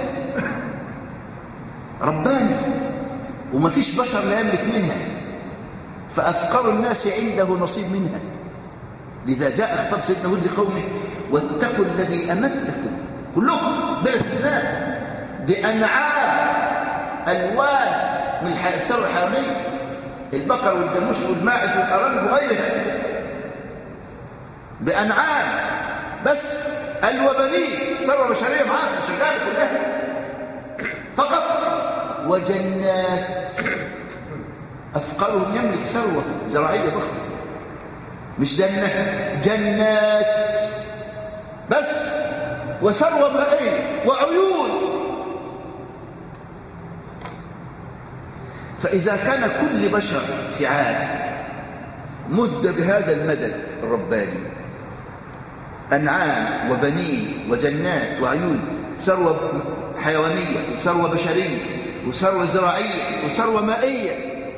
رباني وما فيش بشر لا يملك منها، فأفقر الناس عنده نصيب منها. لذا جاء خطاب سيدنا هود لقومه واتقوا الذي أمدكم كلكم بلا استثناء بأنعام ألوان من الثروة الحيوانية، البقر والجاموس والماعز والأرانب وغيرها، بأنعام بس الوبنين ثروة بشرية معاها شغالة كلها فقط، وجنات أفقرهم يملك ثروة زراعية ضخمة، مش جنة، جنات بس، وثروة مائية وعيون. فإذا كان كل بشر في عاد مد بهذا المدد الرباني، أنعام وبنين وجنات وعيون، ثروة حيوانية وثروة بشرية وثروة زراعية وثروة مائية،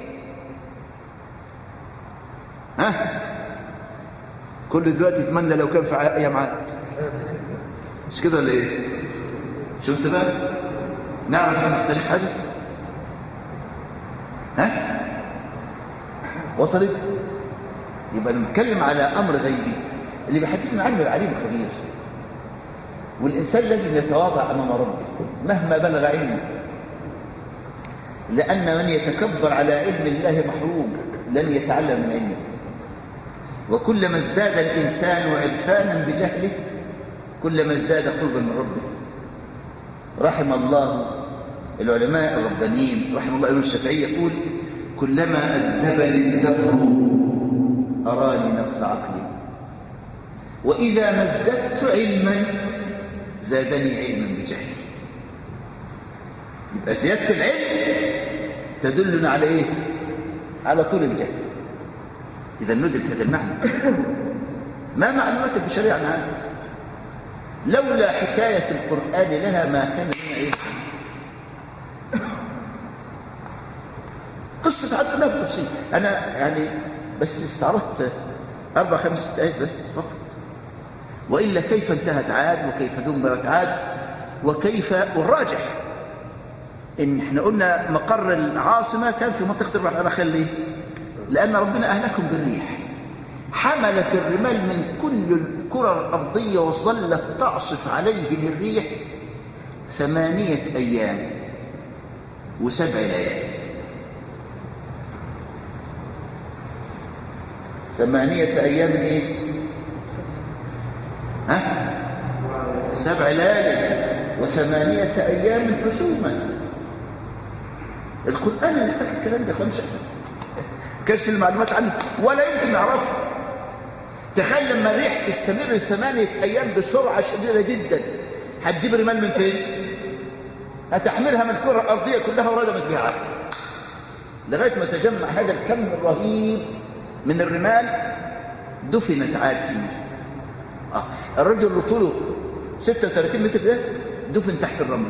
ها كل دلوقتي يتمنى لو كان في ايام عاد، مش كده ولا ايه؟ شفت بقى نعرف عن التاريخ حاجه؟ ها وصلت؟ يبقى نتكلم على امر غيبي اللي بيحدثنا عنه العليم الخبير، والانسان لازم يتواضع امام ربه مهما بلغ علمه، لان من يتكبر على علم الله محروم، لن يتعلم من علمه. وكلما ازداد الإنسان عرفانا بجهله كلما ازداد قربا من ربه. رحم الله العلماء الربانيين، رحم الله ابن الشافعي يقول كلما أذهبني الدهر أراني نقص عقلي، وإذا ما ازددت علما زادني علما بجهلي. يبقى زيادة العلم تدلنا على إيه؟ على طول الجهل. إذا ندرك هذا المعنى. ما معلومات البشرية عن هذا؟ لولا حكاية القرآن لها ما كان لنا إيه؟ قصة عاد لا تفصيل. أنا يعني بس استعرضت أربع خمس آيات بس فقط، وإلا كيف انتهت عاد وكيف دمرت عاد وكيف، والراجح إن إحنا قلنا مقر العاصمة كان في منطقة الرخاء. ليه؟ لأن ربنا أهلكم بالريح، حملت الرمال من كل الكرة الأرضية وظلت تعصف عليهم الريح ثمانية أيام وسبع ليالي. ثمانية أيام إيه؟ ها؟ سبع ليالي وثمانية أيام حسوما. القرآن اللي فاكر الكلام ده خمسة كشف المعلومات عنه ولا يمكن نعرفه. تخيل لما الريح تستمر ثمانية أيام بسرعة شديدة جدا، هتجيب رمال من فين؟ هتحملها من الكرة الأرضية كلها وردمت بها لغاية ما تجمع هذا الكم الرهيب من الرمال. دفنت عاد فيه. آه. الرجل اللي طوله ستة وثلاثين متر ده دفن تحت الرمل.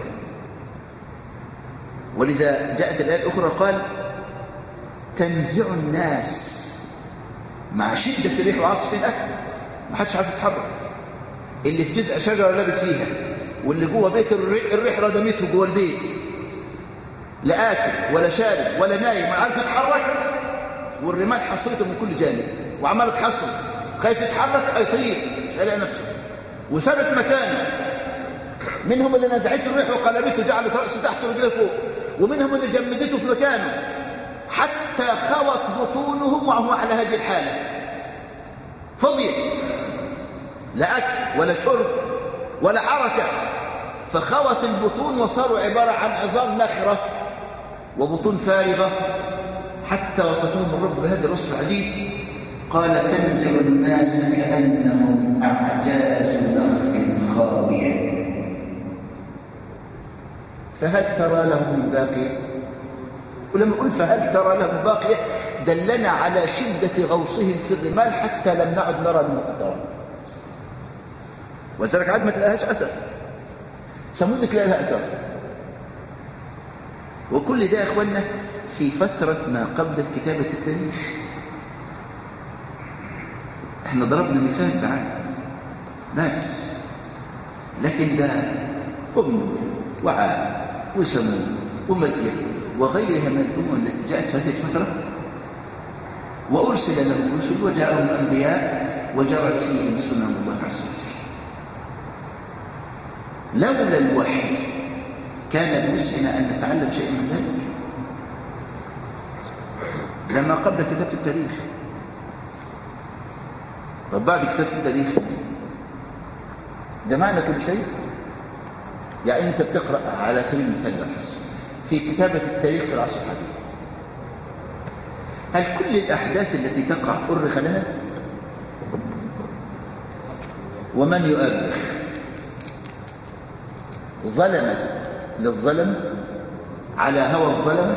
ولذا جاءت الآية الأخرى قال تنزع الناس مع شدة الريح وعاصف الأكل، ما حدش عارف يتحرك. اللي في جزء شجرة لابس فيها، واللي جوه بيت الريح ردمته جوه البيت، لا آكل ولا شارب ولا نايم ولا عارف يتحرك، والرمال حصرته من كل جانب وعمال تحصر، خايف يتحرك هيطير يلاقي نفسه وثبت مكانه. منهم اللي نزعته الريح وقلبته جعلت رأسه تحت ورجله فوق، ومنهم اللي جمدته في مكانه حتى خوت بطونهم وهو على هذه الحالة. فضيت، لا أكل ولا شرب ولا حركة، فخوت البطون وصاروا عبارة عن عظام نخرة وبطون فارغة، حتى وصفهم الرب بهذا الوصف العجيب، قال تنزل الناس كأنهم أعجاز نخل خاوية فهل ترى لهم من باقية؟ ولما قلت فهل ترى لهم باقية دلنا على شدة غوصهم في الرمال حتى لم نعد نرى المقدار، وذلك عاد ما تلاقيهاش أثر، ثمود تلاقي لها أثر. وكل ده يا إخوانا في فترة ما قبل كتابة التاريخ. احنا ضربنا مثال تعالى ناس، لكن ده قم وعاد وثمود ومدين وغيرها من الأمم التي جاءت في هذه الفترة، وأرسل لهم رسل وجاءهم أنبياء وجرت فيهم سنن الله عز وجل. لولا الوحي كان بوسعنا أن نتعلم شيء من ذلك لما قبل كتابة التاريخ. طب بعد كتابة التاريخ ده معنى كل شيء، يعني أنت بتقرأ على سبيل المثال في كتابة التاريخ في العصر الحديث، هل كل الأحداث التي تقع أرخ لها؟ ومن يؤرخ؟ ظلم للظلم على هوى الظلم.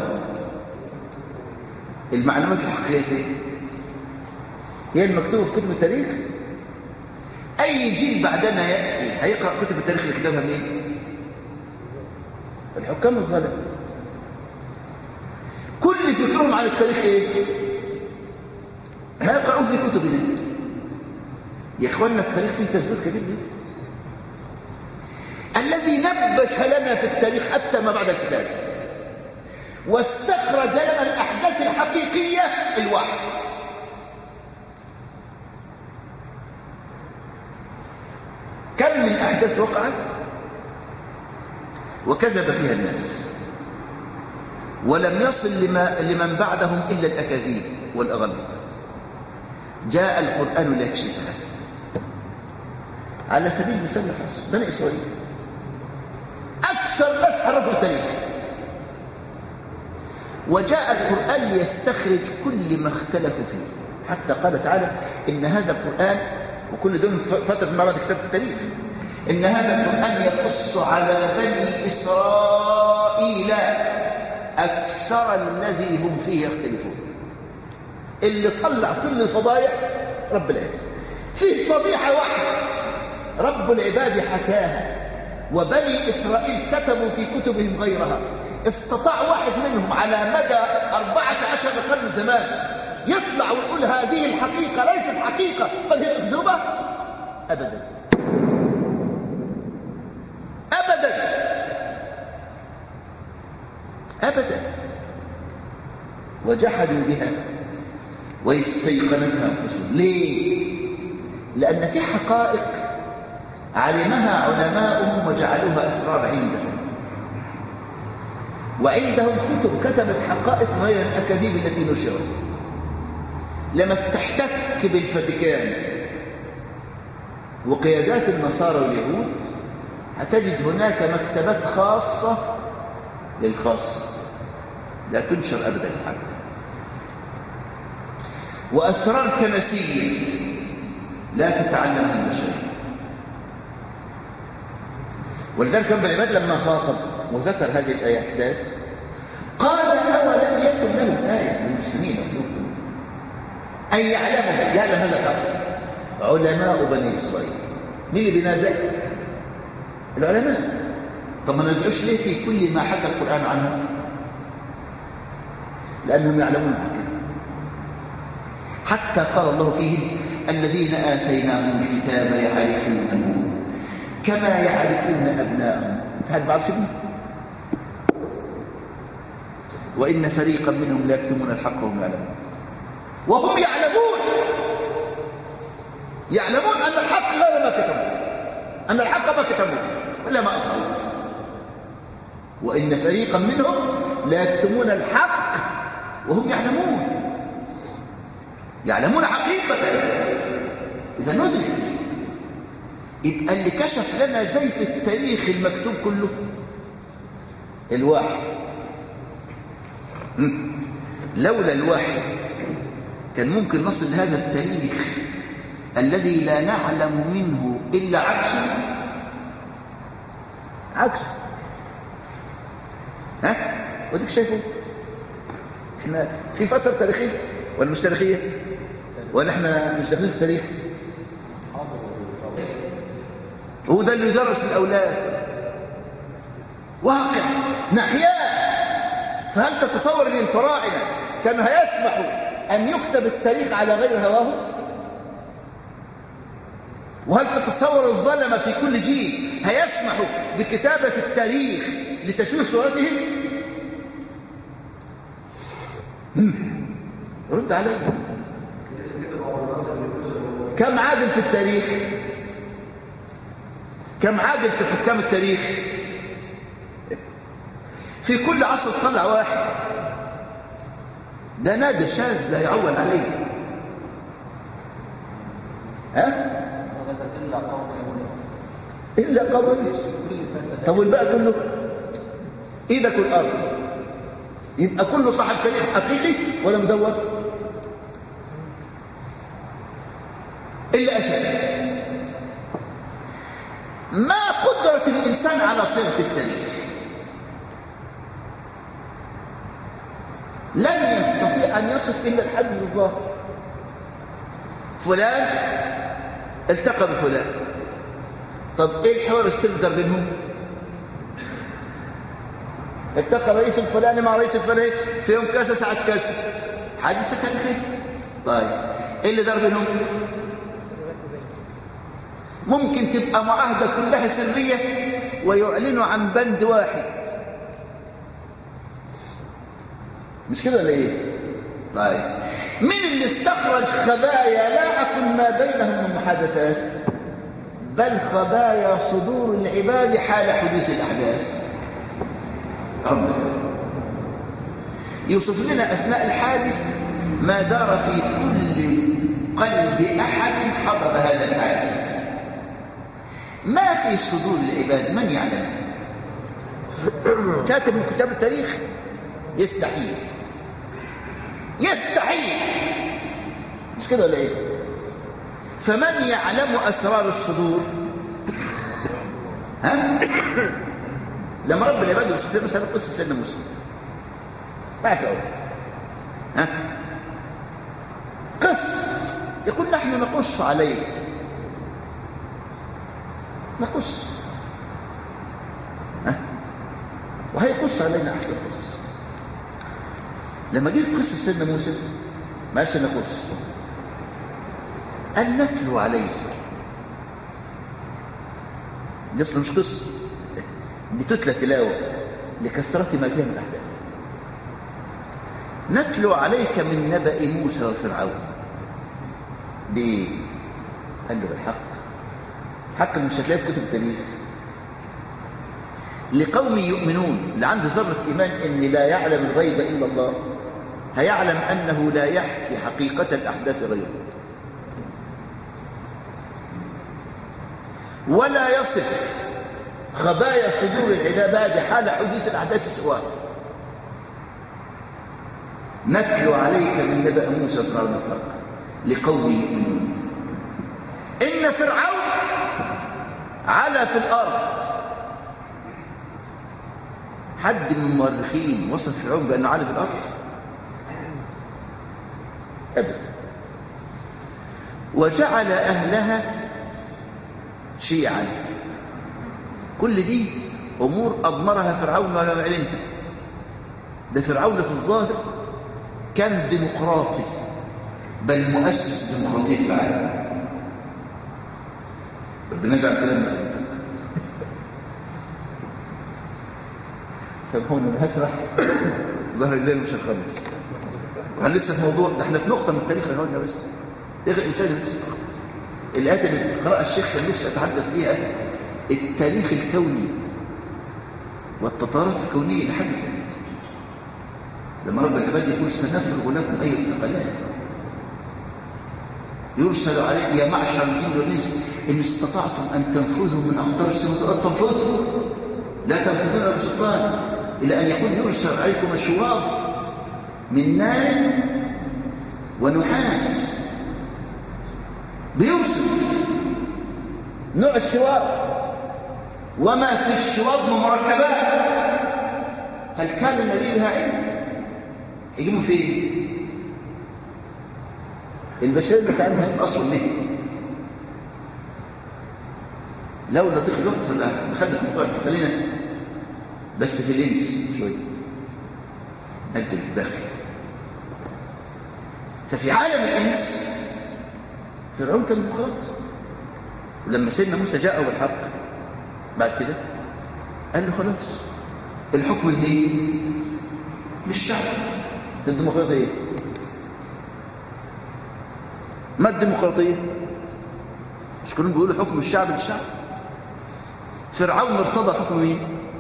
المعلومات الحقيقية هي المكتوبة في كتب التاريخ. أي جيل بعدنا يأتي هيقرأ كتب التاريخ اللي كتبها مين؟ الحكام الظلم. كل فكرهم عن التاريخ ايه؟ هيقرأوا في كتبنا. يا اخوانا التاريخ فيه تزوير كبير جدا. الذي نبش لنا في التاريخ حتى ما بعد الكتاب واستخرج لنا الأحداث الحقيقية الوحي. كم من أحداث وقعت وكذب فيها الناس ولم يصل لما لمن بعدهم إلا الأكاذيب والأغلط. جاء القرآن ليكشفها. على سبيل المثال بني إسرائيل أكثر ناس حرفوا التاريخ، وجاء القرآن ليستخرج كل ما اختلفوا فيه، حتى قال تعالى إن هذا القرآن، وكل دون فترة ما بعد كتابة التاريخ، إن هذا القرآن يقص على بني إسرائيل أكثر الذي هم فيه يختلفون. اللي طلع كل الفضايح رب العباد. فيه فضيحة واحدة رب العباد حكاها وبني إسرائيل كتبوا في كتبهم غيرها. استطاع واحد منهم على مدى أربعة عشر قرن زمان يطلع ويقول هذه الحقيقة ليست حقيقة بل هي أكذوبة؟ أبدا أبدا أبدا. وجحدوا بها ويستيقنتها أنفسهم. ليه؟ لأن في حقائق علمها علماؤهم وجعلوها أسرار عندهم، وعندهم كتب كتبت حقائق غير الأكاذيب التي نشرت. لما تحتك بالفاتيكان وقيادات النصارى واليهود هتجد هناك مكتبات خاصة للخاصة لا تنشر أبدا الحق، وأسرار كنسية لا تتعلمها البشرية. ولذلك رب العباد لما خاطب وذكر هذه الآيات قال أولم يكن لهم آية للمسلمين أن يعلموا يعلم هذا الحق علماء بني إسرائيل. مين اللي بينازع؟ العلماء. طب ما نزعوش ليه في كل ما حكى القرآن عنه؟ لأنهم يعلمون الحق. حتى قال الله فيهم الذين آتيناهم الكتاب يعرفونه كما يعرفون أبناءهم. هذا بعض شبه وإن فريقا منهم لا يكتمون الحق وهم يعلمون. وهم يعلمون يعلمون أن الحق غير ما كتبوا، أن الحق ما كتبوا ولا ما أخذوا. وإن فريقا منهم لا يكتمون الحق وهم يعلمون يعلمون حقيقة إذا نزل. يبقى اللي كشف لنا زيت التاريخ المكتوب كله الوحي. لولا الوحي كان ممكن نصل لهذا التاريخ الذي لا نعلم منه إلا عكسه عكسه. ها؟ وديك شايفه احنا في فترة تاريخية ولا مش تاريخية ولا احنا مش داخلين في التاريخ؟ هو ده اللي يدرس الأولاد واقع نحياه. فهل تتصور ان الفراعنة كانوا هيسمحوا أن يكتب التاريخ على غير هواه؟ وهل تتصور الظلمة في كل جيل هيسمحوا بكتابة التاريخ لتشويه صورتهم؟ رد علي. كم عادل في التاريخ؟ كم عادل في حكام التاريخ؟ في كل عصر طلع واحد. ده نادر شاذ لا يعول عليه. ها؟ إلا قوم. طب والباقي كله إذا كل أرض يبقى كله صاحب تاريخ حقيقي ولا مدور؟ إلا أشياء. ما قدرة الإنسان على صيغة التاريخ؟ لن يستطيع أن يصف إلا الحد الظاهر. فلان التقى بفلان. طب ايه الحوار السردر بينهم؟ التقى رئيس الفلاني مع رئيس الفلاني في يوم كذا ساعة كذا. حادثة تاريخية. طيب ايه اللي دار بينهم؟ ممكن تبقى معاهدة كلها سرية ويعلنوا عن بند واحد. مش كده ولا ايه؟ طيب مين اللي استخرج خبايا لا أكن ما بينهم من محادثات بل خبايا صدور العباد حال حدوث الأحداث؟ ربنا يوصف لنا أثناء الحادث ما دار في كل قلب أحد حضر هذا الحادث. ما في صدور العباد من يعلم؟ كاتب من كتاب التاريخ يستحيل يستحيل. مش كده ولا ايه؟ فمن يعلم أسرار الصدور؟ ها؟ لما رب العباد يوصف مثلا قصة سيدنا موسى ما في أول. ها؟ قص يقول نحن نقص عليك نقص. ها؟ وهيقص علينا أحلى قصة. لما جيت قصة سيدنا موسى ما قالش نقص، أن نتلو عليه. دي مش قصة، دي تتلى تلاوة لكثرة ما فيها من الأحداث. نتلو عليك من نبأ موسى وفرعون. ليه؟ قال له بالحق. حق مش هتلاقيه في كتب التاريخ. لقوم يؤمنون، اللي عنده ذرة إيمان إن لا يعلم الغيب إلا الله هيعلم أنه لا يحكي حقيقة الأحداث غيره، ولا يصف خبايا صدور العباد حال حدوث الأحداث سواء. نتلو عليك من نبأ موسى وفرعون الفرق لقوم يؤمنون. إن فرعون علا في الأرض. حد من المؤرخين وصف فرعون بأنه علا في الأرض؟ أبدا. وجعل أهلها شيعا. كل دي أمور أضمرها فرعون ولا يعلنها. ده فرعون في الظاهر كان ديمقراطي بل مؤسس ديمقراطية في العالم. ربنا يجعل كلامنا. طب هون هشرح ظهر الليل مش الخميس. احنا لسه في موضوع، ده احنا في نقطة من التاريخ يا هون بس. تاريخ الإنسان بس. الآيات اللي قرأ الشيخ كان لسه أتحدث فيها التاريخ الكوني والتطارات الكونية اللي حدثت. لما رب العباد يقول سنفرغ لكم أيها الثقلان. يرسل عليكم يا معشر الجن والإنس إن استطعتم أن تنفذوا من أقدار السماوات فانفذوا لا تنفذون بسلطان إلى أن يكون يرسل عليكم شواظ من نار ونحاس. بيرسل نوع الشواظ وما في الشواظ من مركبات. هل كان النبي لها علم؟ يجيبوا فيه البشرية اللي تعلمها من أصل منه. لو لطيق الوقت فلا نخلي الموضوع خلينا بس في الإنس شوي نجد الداخل. ففي عالم الإنس فرعون كان مخاط، ولما سيدنا موسى جاءه بالحق بعد كده قال له خلاص الحكم الديني للشعب. الديمقراطية ايه؟ ما الديمقراطية؟ مش كلهم بيقولوا حكم الشعب للشعب؟ فرعون ارتضى حكم مين؟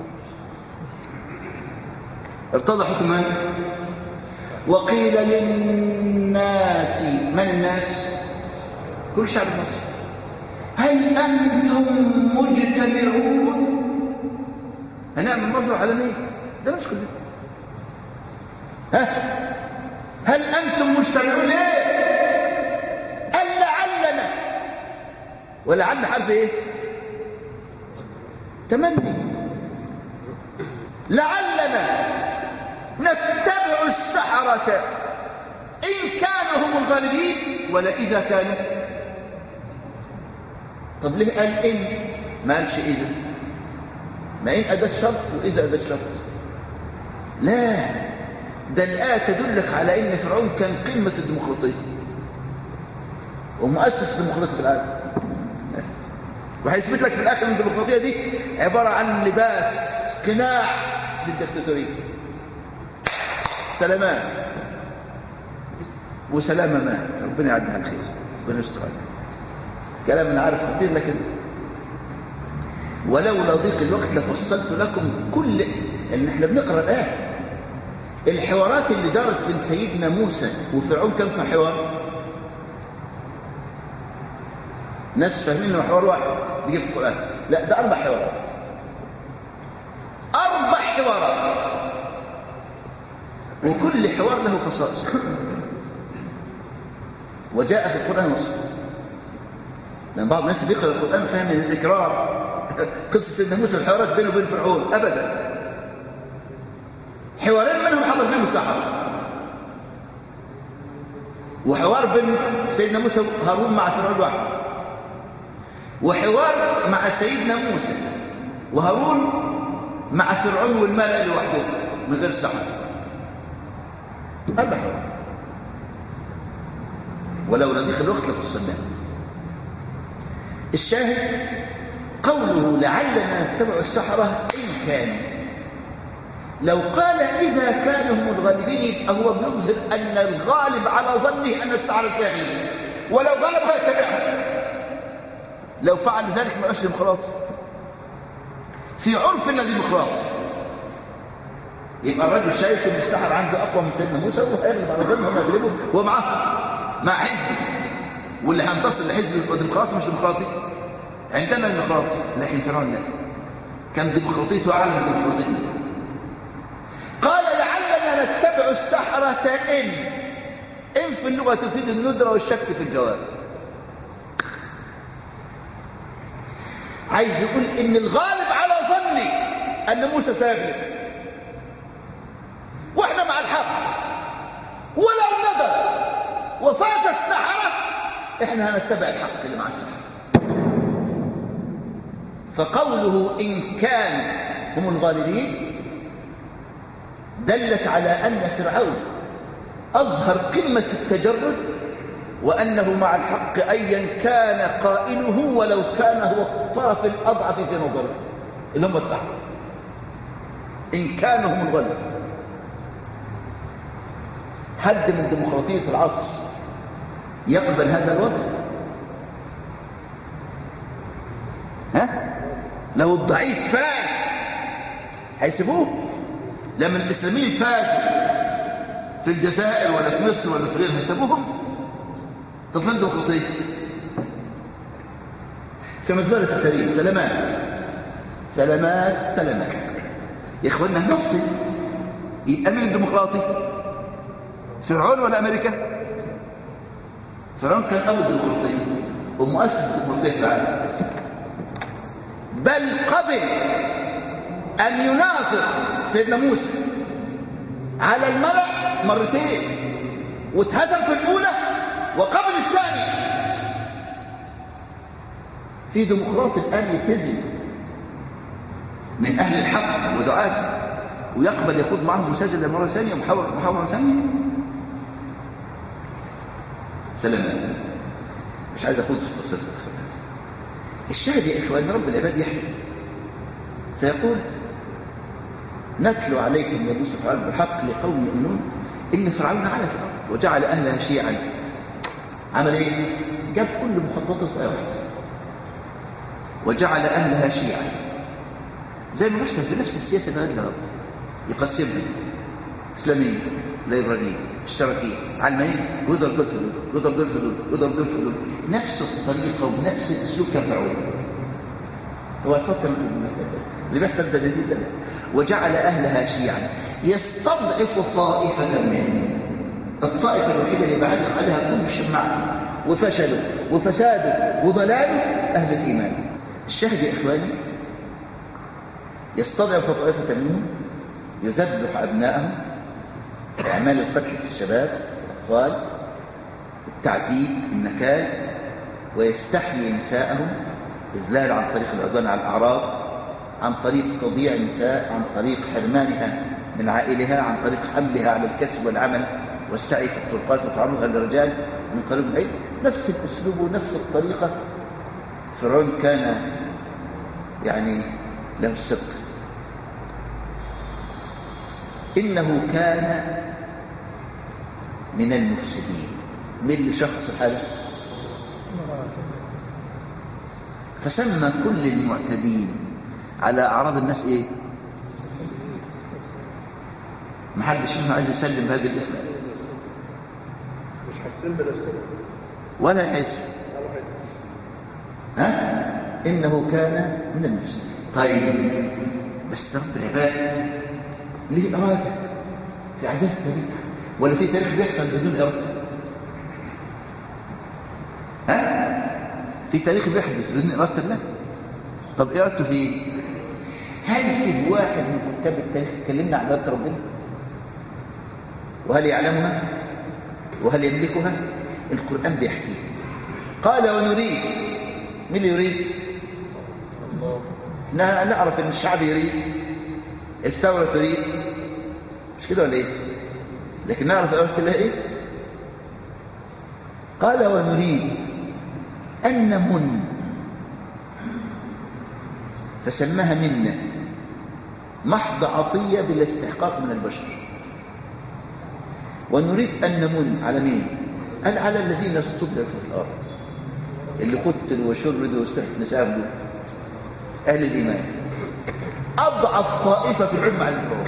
ارتضى حكم من؟ وقيل للناس، من الناس؟ كل شعب مصر، هل أنتم مجتمعون؟ هنعمل مظهر علنية ده مش كله. ها هل أنتم مجتمعون ليه؟ قال لعلنا، ولعل حرف ايه؟ تمني. لعلنا نتبع السحرة إن كانوا هم الغالبين ولا إذا كانوا. طب ليه قال إن ما قالش إذا؟ ما إن أداة شرط وإذا أداة شرط. لا، ده الآية تدلك على إن فرعون كان قمة الديمقراطية ومؤسس الديمقراطية في العالم، وهيثبت لك في الآخر ان الديمقراطية دي عبارة عن لباس قناع للدكتاتورية. سلامان وسلامة ما ربنا يعدها الخير ربنا يستر. كلام انا عارف خطير، لكن ولولا ضيق الوقت لفصلت لكم كل ان احنا بنقرا الآية. الحوارات اللي دارت بين سيدنا موسى وفرعون كم في حوار؟ ناس فاهمين انه حوار واحد بيجي في القرآن، لا ده أربع حوارات. أربع حوارات وكل حوار له خصائص، وجاء في القرآن وصف. لأن بعض الناس بيقرأ القرآن فاهم من الإكرار قصة سيدنا موسى الحوارات بينه وبين فرعون أبدا. حوارين منهم حضر فيهم السحرة، وحوار بين سيدنا موسى وهارون مع فرعون واحد، وحوار مع سيدنا موسى وهارون مع فرعون والملأ لوحده من غير سحر. هذا حوار ولو لضيق الوقت لفصلناه. الشاهد قوله لعلنا نتبع السحرة إن كان، لو قال إذا كانوا هم الغالبين هو بيظهر أن الغالب على ظنه أن السحرة ساهلة، ولو غلبها يتبعها. لو فعل ذلك ما أسلم خلاص في عرف الديمقراطي، يبقى الرجل شايف ان السحر عنده اقوى من سيدنا موسى وهيغلب على ظنه هم يغلبوا ومعاه مع حزب، واللي هينتصر لحزب الديمقراطي مش ديمقراطي عندنا ديمقراطي، لكن فرعون لا، كان ديمقراطيته اعلى من ديمقراطيته. قال لعلنا نتبع السحرة إن إن في اللغة تفيد الندرة والشك في الجواب. عايز يقول ان الغالب على ظني ان موسى سيغلب واحنا مع الحق، ولو نظر وفات السحرة احنا هنتبع الحق اللي مع السحرة. فقوله ان كان هم الغالبين دلت على ان فرعون اظهر قمة التجرد وأنه مع الحق أيا كان قائله ولو كان هو الطرف الأضعف في نظره اللي هم السحرة، إن كانوا هم الغالب. حد من ديمقراطية العصر يقبل هذا الوضع؟ ها؟ لو الضعيف فاز هيسيبوه؟ لما الإسلاميين فازوا في الجزائر ولا في مصر ولا في غيرها هيسيبوهم؟ طب فين الديمقراطية؟ في مزبلة التاريخ. سلامات سلامات سلامات يا إخواننا. نفسي يبقى مين الديمقراطي؟ فرعون ولا أمريكا؟ فرعون كان أول ديمقراطية ومؤسس الديمقراطية في العالم، بل قبل أن يناصر سيدنا موسى على الملأ مرتين، واتهزم في الأولى وقبل الثانية. في ديمقراطي الآن يتهزم من أهل الحق ودعاته ويقبل يخوض معهم مساجدة مرة ثانية ومحاورة محاورة ثانية. سلام. مش عايز أخوض في قصة الشاهد يا إخوان. رب العباد يحكي سيقول نتلو عليكم يا يوسف على بالحق لقوم يؤمنون إن فرعون على في الأرض وجعل أهلها شيعا. عمل إيه؟ جاب كل مخططات صغيرة واحدة وجعل أهلها شيعا، زي ما بيحصل في نفس السياسة اللي يقسمها إسلاميين ليبراليين اشتراكيين علمانيين ويضرب دول حدود ويضرب دول حدود ويضرب دول حدود. نفس الطريقة ونفس الأسلوب كان فرعون. هو الفكر اللي بيحصل ده جديد. وجعل أهلها شيعا يستضعف طائفة منهم. الطائفة الوحيدة اللي بعد عليها كل شماعة وفشلوا وفسادوا وضلالوا أهل الإيمان. الشاهد يا إخواني يستضعف طائفة منهم يذبح أبنائهم، أعمال القتل في الشباب الأطفال، التعذيب النكال، ويستحيي نساءهم إذلال عن طريق العدوان على الأعراض، عن طريق تضييع النساء، عن طريق حرمانها من عائلها، عن طريق حملها على الكسب والعمل والسعي في الطرقات وتعرضها للرجال من قريب بعيد. نفس الأسلوب ونفس الطريقة. فرعون كان يعني له السبق. إنه كان من المفسدين. من شخص حاله فسمى كل المعتدين على أعراض الناس إيه؟ ما حدش منهم عايز يسلم بهذه الاسم مش حاسين بالاسم ولا يحس. ها؟ إنه كان من المفسدين. طيب بس رب العباد ليه إرادة في أحداث تاريخ ولا في تاريخ بيحصل بدون إرادة؟ ها؟ في تاريخ بيحدث بدون إرادة الله. طب إرادته في هل في واحد من كتاب التاريخ اتكلمنا عن إرادة ربنا؟ وهل يعلمها؟ وهل يملكها؟ القرآن بيحكي. قال ونريد. مين اللي يريد؟ الله. نعرف ان الشعب يريد، الثورة تريد، مش كده ولا ايه؟ لكن نعرف إرادة الله ايه؟ قال ونريد أن نمن، فسماها منة محض عطية بلا استحقاق من البشر. ونريد أن نمن على مين؟ قال على الذين استضعفوا في الأرض، اللي قتلوا وشردوا واستهزأوا، أهل الإيمان، أضعف طائفة في الأمة على الفرعون.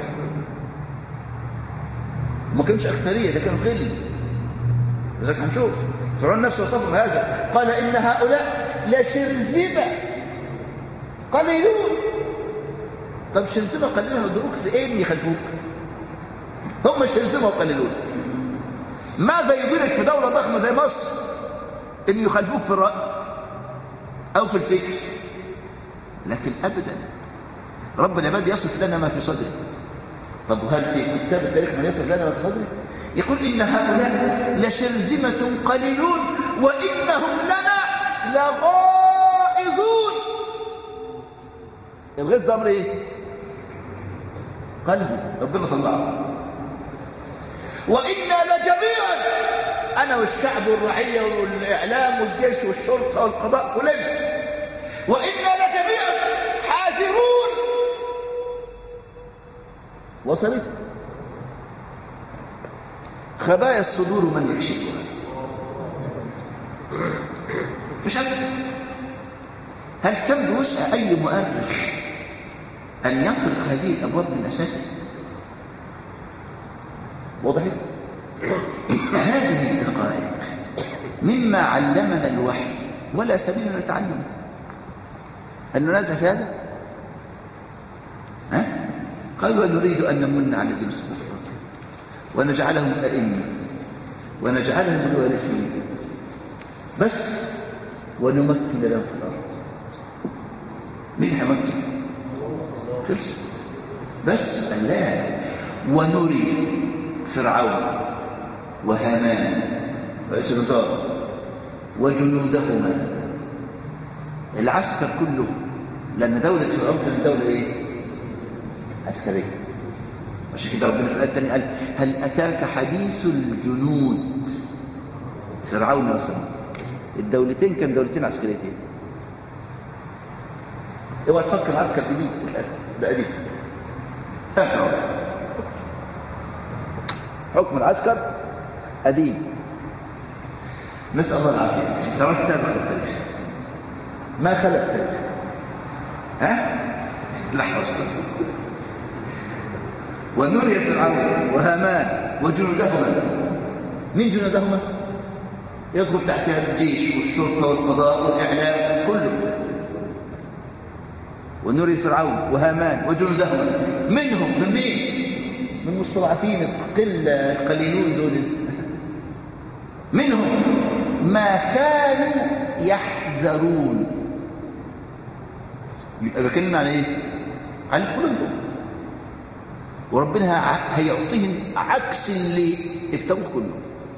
ما كانش أكثرية، ده كانوا قلة. لذلك هنشوف فرعون نفسه وصفه بهذا، قال إن هؤلاء لشرذمة قليلون. طب شرذمة قليلون يدروك في إيه اللي يخلفوك؟ هم شرذمة وقليلون. ماذا يدرك في دولة ضخمة زي مصر إن يخلفوك في الرأي أو في الفكر؟ لكن أبدا رب العباد يصف لنا ما في صدره. طب وهل في كتاب التاريخ ما يصف لنا ما في صدره؟ يقول إن هؤلاء لشرذمة قليلون وإنهم لنا لغائظون. الغيظ ده أمر إيه؟ قلبي ربنا طلعه. وإنا لجميعا، أنا والشعب والرعية والإعلام والجيش والشرطة والقضاء كلنا، وإنا لجميعا حاذرون. وصلت خبايا الصدور من يكشفها. مش عارف هل كم وسع أي مؤرخ أن يطرق هذه الأبواب من أساسها؟ وضحت؟ هذه الدقائق مما علمنا الوحي ولا سبيل للتعلم. هل ننازع في هذا؟ ها؟ قال ونريد أن نمن على الذين استضعفوا ونجعلهم أئمة ونجعلهم الوارثين بس ونمكن لهم في الأرض. مين هيمكن؟ خلص بس لا. ونري فرعون وهامان وإسرائيل وجنودهما العسكر كله، لأن دولة فرعون كانت دولة إيه؟ عسكرية. عشان كده ربنا في الآية الثانية قال هل أتاك حديث الجنود فرعون وثمود. الدولتين كان دولتين عسكريتين. اوعى تفكر العسكر جديد ده قديم. حكم العسكر قديم. نسأل الله العافية. ترى السابق التاريخ ما خلق التاريخ. ها؟ لحظة. ونري فرعون وهامان وجنودهما. مين جنودهما؟ يدخل تحتها الجيش والشرطة والقضاء والإعلام كله. ونري فرعون وهامان وجنودهما منهم من مين؟ من المستضعفين القلة القليلون دول. منهم ما كانوا يحذرون. يبقى بكلمنا عن ايه؟ عن القلوب. وربنا هيعطيهم عكس اللي ابتغوا كله.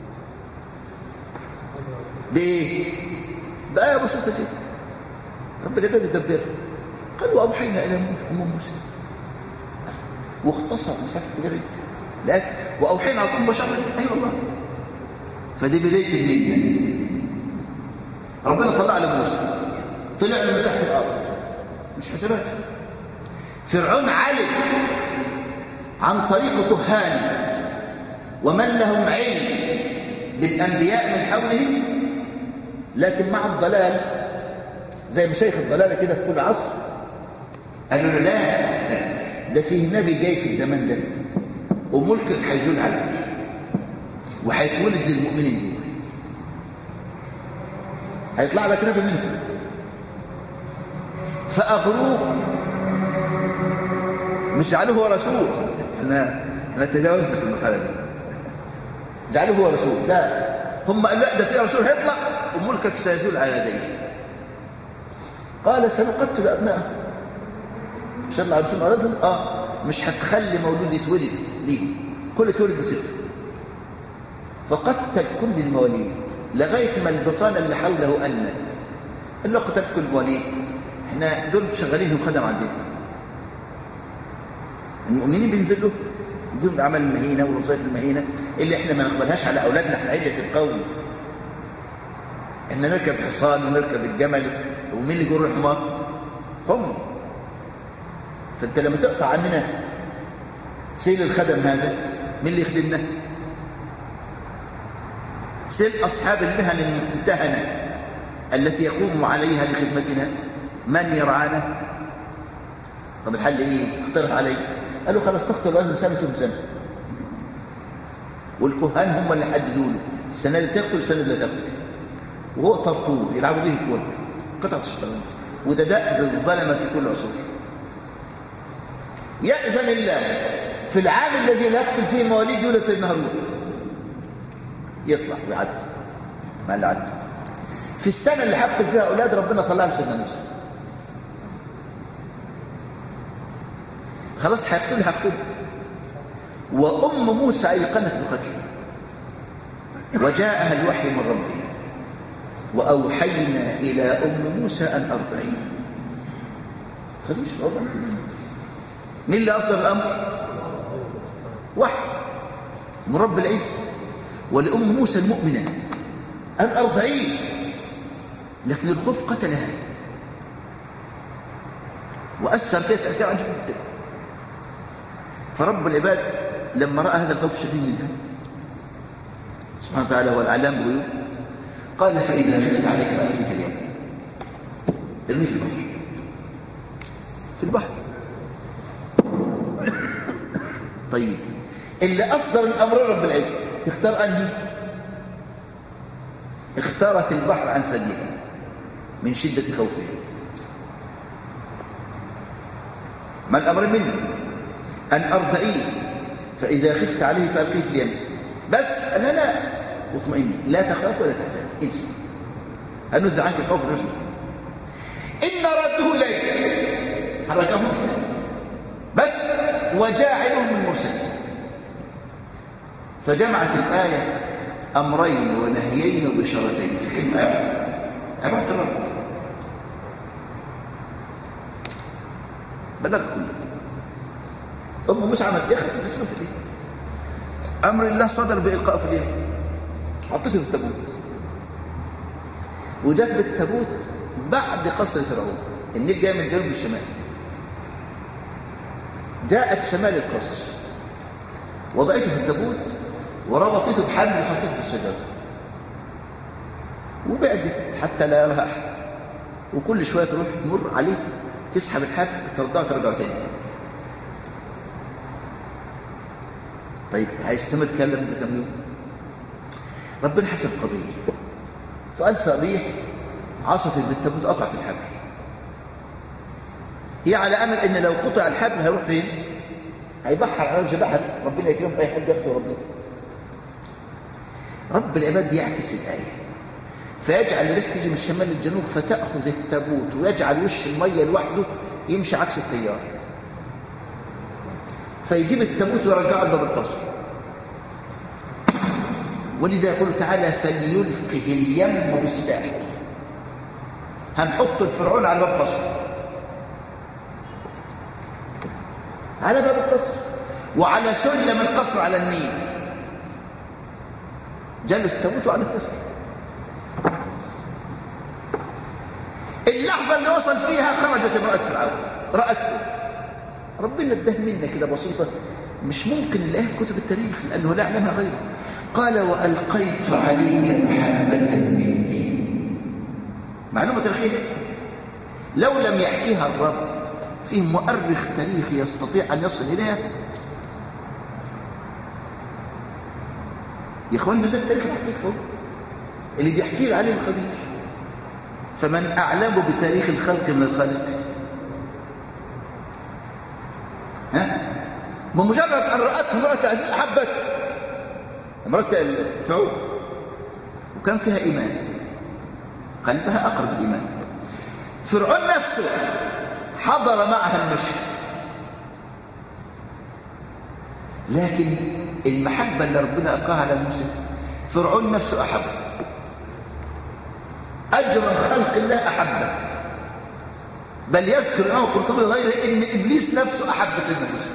بايه؟ بآية بسيطة كده. ربنا كده بيتبدل. قال وأوحينا إلى أم موسى واختصر مسافة كبيرة لكن وأوحينا على كل بشر. أيوة الله. فدي بداية النية. ربنا طلع على موسى طلع من تحت الأرض مش حسابات. فرعون علم عن طريق كهان ومن لهم علم بالأنبياء من حولهم، لكن مع الضلال زي مشايخ الضلالة كده في كل عصر قالوا له لا ده فيه نبي جاي في الزمان ده وملكك هيزول عليك وهيتولد للمؤمنين دول. هيطلع لك نبي منهم فأغروه. مش جعله هو رسول. احنا احنا تجاوزنا في المسألة دي. جعله هو رسول لا. هم قالوا لا ده في رسول هيطلع وملكك سيزول على يديه. قال سنقتل أبنائهم. مش الله رسول أرادهم اه مش هتخلي مولود يتولد ليه كل تولد بصفر. فقتل كل المواليد لغاية ما البطانة اللي حوله أنت. قال له قتل كل المواليد. احنا دول شغالين خدم عندنا. المؤمنين بينزلوا بدون العمل المهينة والوظائف المهينة اللي احنا ما نقبلهاش على أولادنا. احنا عيلة القوم. احنا نركب حصان ونركب الجمل ومين اللي يجر الحمار؟ هم. فانت لما تقطع عننا سيل الخدم هذا مين اللي يخدمنا؟ سيل أصحاب المهن الممتهنة التي يقوم عليها لخدمتنا من يرعانا؟ طب الحل ايه؟ اقترح عليه. قالوا خلاص تقتل الوزن سنة سنة والكهان هم اللي حددوا له السنة اللي تقتل السنة اللي تقتل وهو طرطور يلعبوا به الكورة قطعة الشطرنج. وده دأب الظلمة في كل عصور. يأذن الله في العام الذي يقتل فيه مواليد يولد سيدنا هارون يطلع ويعدي ما اللي عدي. في السنة اللي حفل فيها أولاد ربنا طلعهم سيدنا موسى. خلاص هيقتل هيقتل. وأم موسى أيقنت بقتله وجاءها الوحي من ربها وأوحينا إلى أم موسى أن أرضعيه. خليش رضع. مين اللي أصدر الأمر؟ وحي من رب العزة ولأم موسى المؤمنة أن أرضعيه. لكن الخوف قتلها وأثر فيها تأثير عجيب جدا. فرب العباد لما رأى هذا الخوف الشديد منها سبحانه وتعالى هو العلام غيوب قال فإذا نزلت عليك فأرمي في اليوم ارمي في البحر في البحر. طيب اللي أصدر الأمر رب العزة تختار أنهي؟ اختارت البحر عن سبيله من شدة خوفه. ما الأمر مني أن أرضعيه فإذا خفت عليه فألقيه في اليم، بس أنا لا اطمئني، لا تخاف ولا تحزن، انسى هنزع عنك الخوف الرسل. إن رده إليك حركهم بس وجاعلهم من مرسلين. فجمعت الآية أمرين ونهيين وبشرتين في كلمة عبارة الرب. بلغ كله. أم موسى عملت يخف تسلم في اليم، أمر الله صدر بإلقاء في اليم، حطيته في التابوت، وجت بالتابوت بعد قصر فرعون. النيل جاي من جنوب الشمال، جاءت شمال القصر وضعته في التابوت وربطته بحبل وحطيته في الشجره وبعدت حتى لا يراها احد، وكل شويه تروح تمر عليه تسحب الحبل ترضعه ترجع تاني. طيب هيستمر يتكلم بكم يوم؟ ربنا حسب قضيه. سؤال صريح، عصفت بالتابوت قطعت الحبل، هي على امل ان لو قطع الحبل هيروح فين؟ هيبحر على وجه بحر، ربنا يكرم اي حد ياخده ربنا. رب العباد يعكس الايه، فيجعل الريح تيجي من الشمال للجنوب فتاخذ التابوت ويجعل وش الميه لوحده يمشي عكس التيار، فيجيب التابوت ويرجعه لباب القصر. ولذا يقول تعالى فليلقه اليم بالساحل، هنحط الفرعون على باب القصر، على باب القصر وعلى سلم القصر على النيل، جلس التابوت على القصر. اللحظة اللي وصل فيها خرجت امرأة فرعون رأته. ربنا اداه منه كده بسيطة مش ممكن نلاقيها في كتب التاريخ لأنه لا يعلمها غيره. قال وألقيت عليك محبة مني. معلومة تاريخية لو لم يحكيها الرب فيه مؤرخ تاريخي يستطيع أن يصل إليها. يا إخوان ده التاريخ الحقيقي اللي بيحكي عليه الخبير. فمن أعلم بتاريخ الخلق من الخالق؟ ها؟ بمجرد أن رأته امرأة عزيز أحبت امرأة فرعون وكان فيها إيمان، قلبها أقرب الإيمان. فرعون نفسه حضر معها المشهد، لكن المحبة اللي ربنا ألقاها على موسى فرعون نفسه أحب، أجرى خلق الله أحبه، بل يذكر الإمام القرطبي غيره إن إبليس نفسه أحب سيدنا موسى.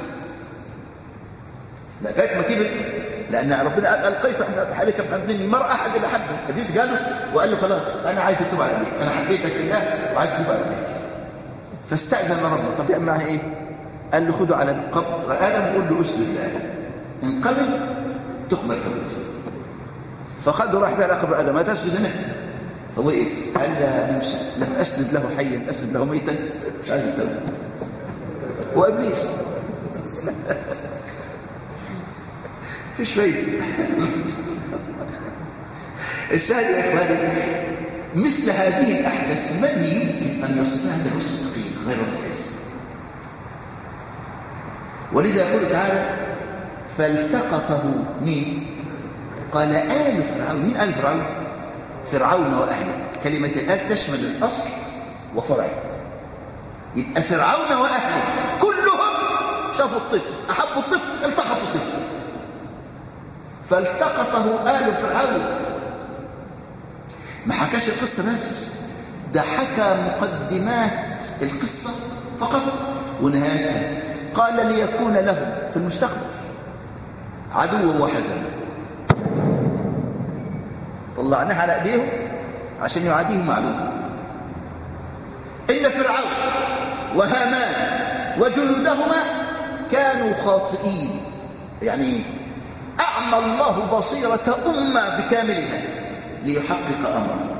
لا كانت مكيبة لأن ربنا ألقيت عليك محبني مرة أحد اللي أحبه. إبليس قاله وقال له خلاص أنا عايز أتوب على ذلك، أنا حبيتك الله وعايز أتوب على ذلك. فاستأذن ربنا. طب يعمل معها إيه؟ قال له خده على القبر آدم وقول له أسجد لآدم، انقبل تقبل توبته. فخده راح بها على قبر آدم، ما تسجد هنا. هو إيه؟ قال له موسى لم أسجد له حيا أسجد له ميتا، مش عايز التوبة. وإبليس في شوية الشاهد يا إخواني مثل هذه الأحداث من يمكن أن يصفها له السقيم غير الرئيس. ولذا يقول تعالى فالتقطه مين؟ قال آل فرعون. مين آل فرعون؟ فرعون وأهله. كلمة الآل تشمل الأصل وفرعه، يبقى فرعون وأهله كلهم شافوا الطفل أحبوا الطفل التقطوا الطفل. فالتقطه آل فرعون. ما حكاش القصة بس، ده حكى مقدمات القصة فقط ونهايتها. قال ليكون له في المستقبل عدو وحزن. طلعناه على ايديهم عشان يعاديهم معلومة. إن فرعون وهامان وجنودهما كانوا خاطئين. يعني أعمى الله بصيرة أمة بكاملها ليحقق أمره.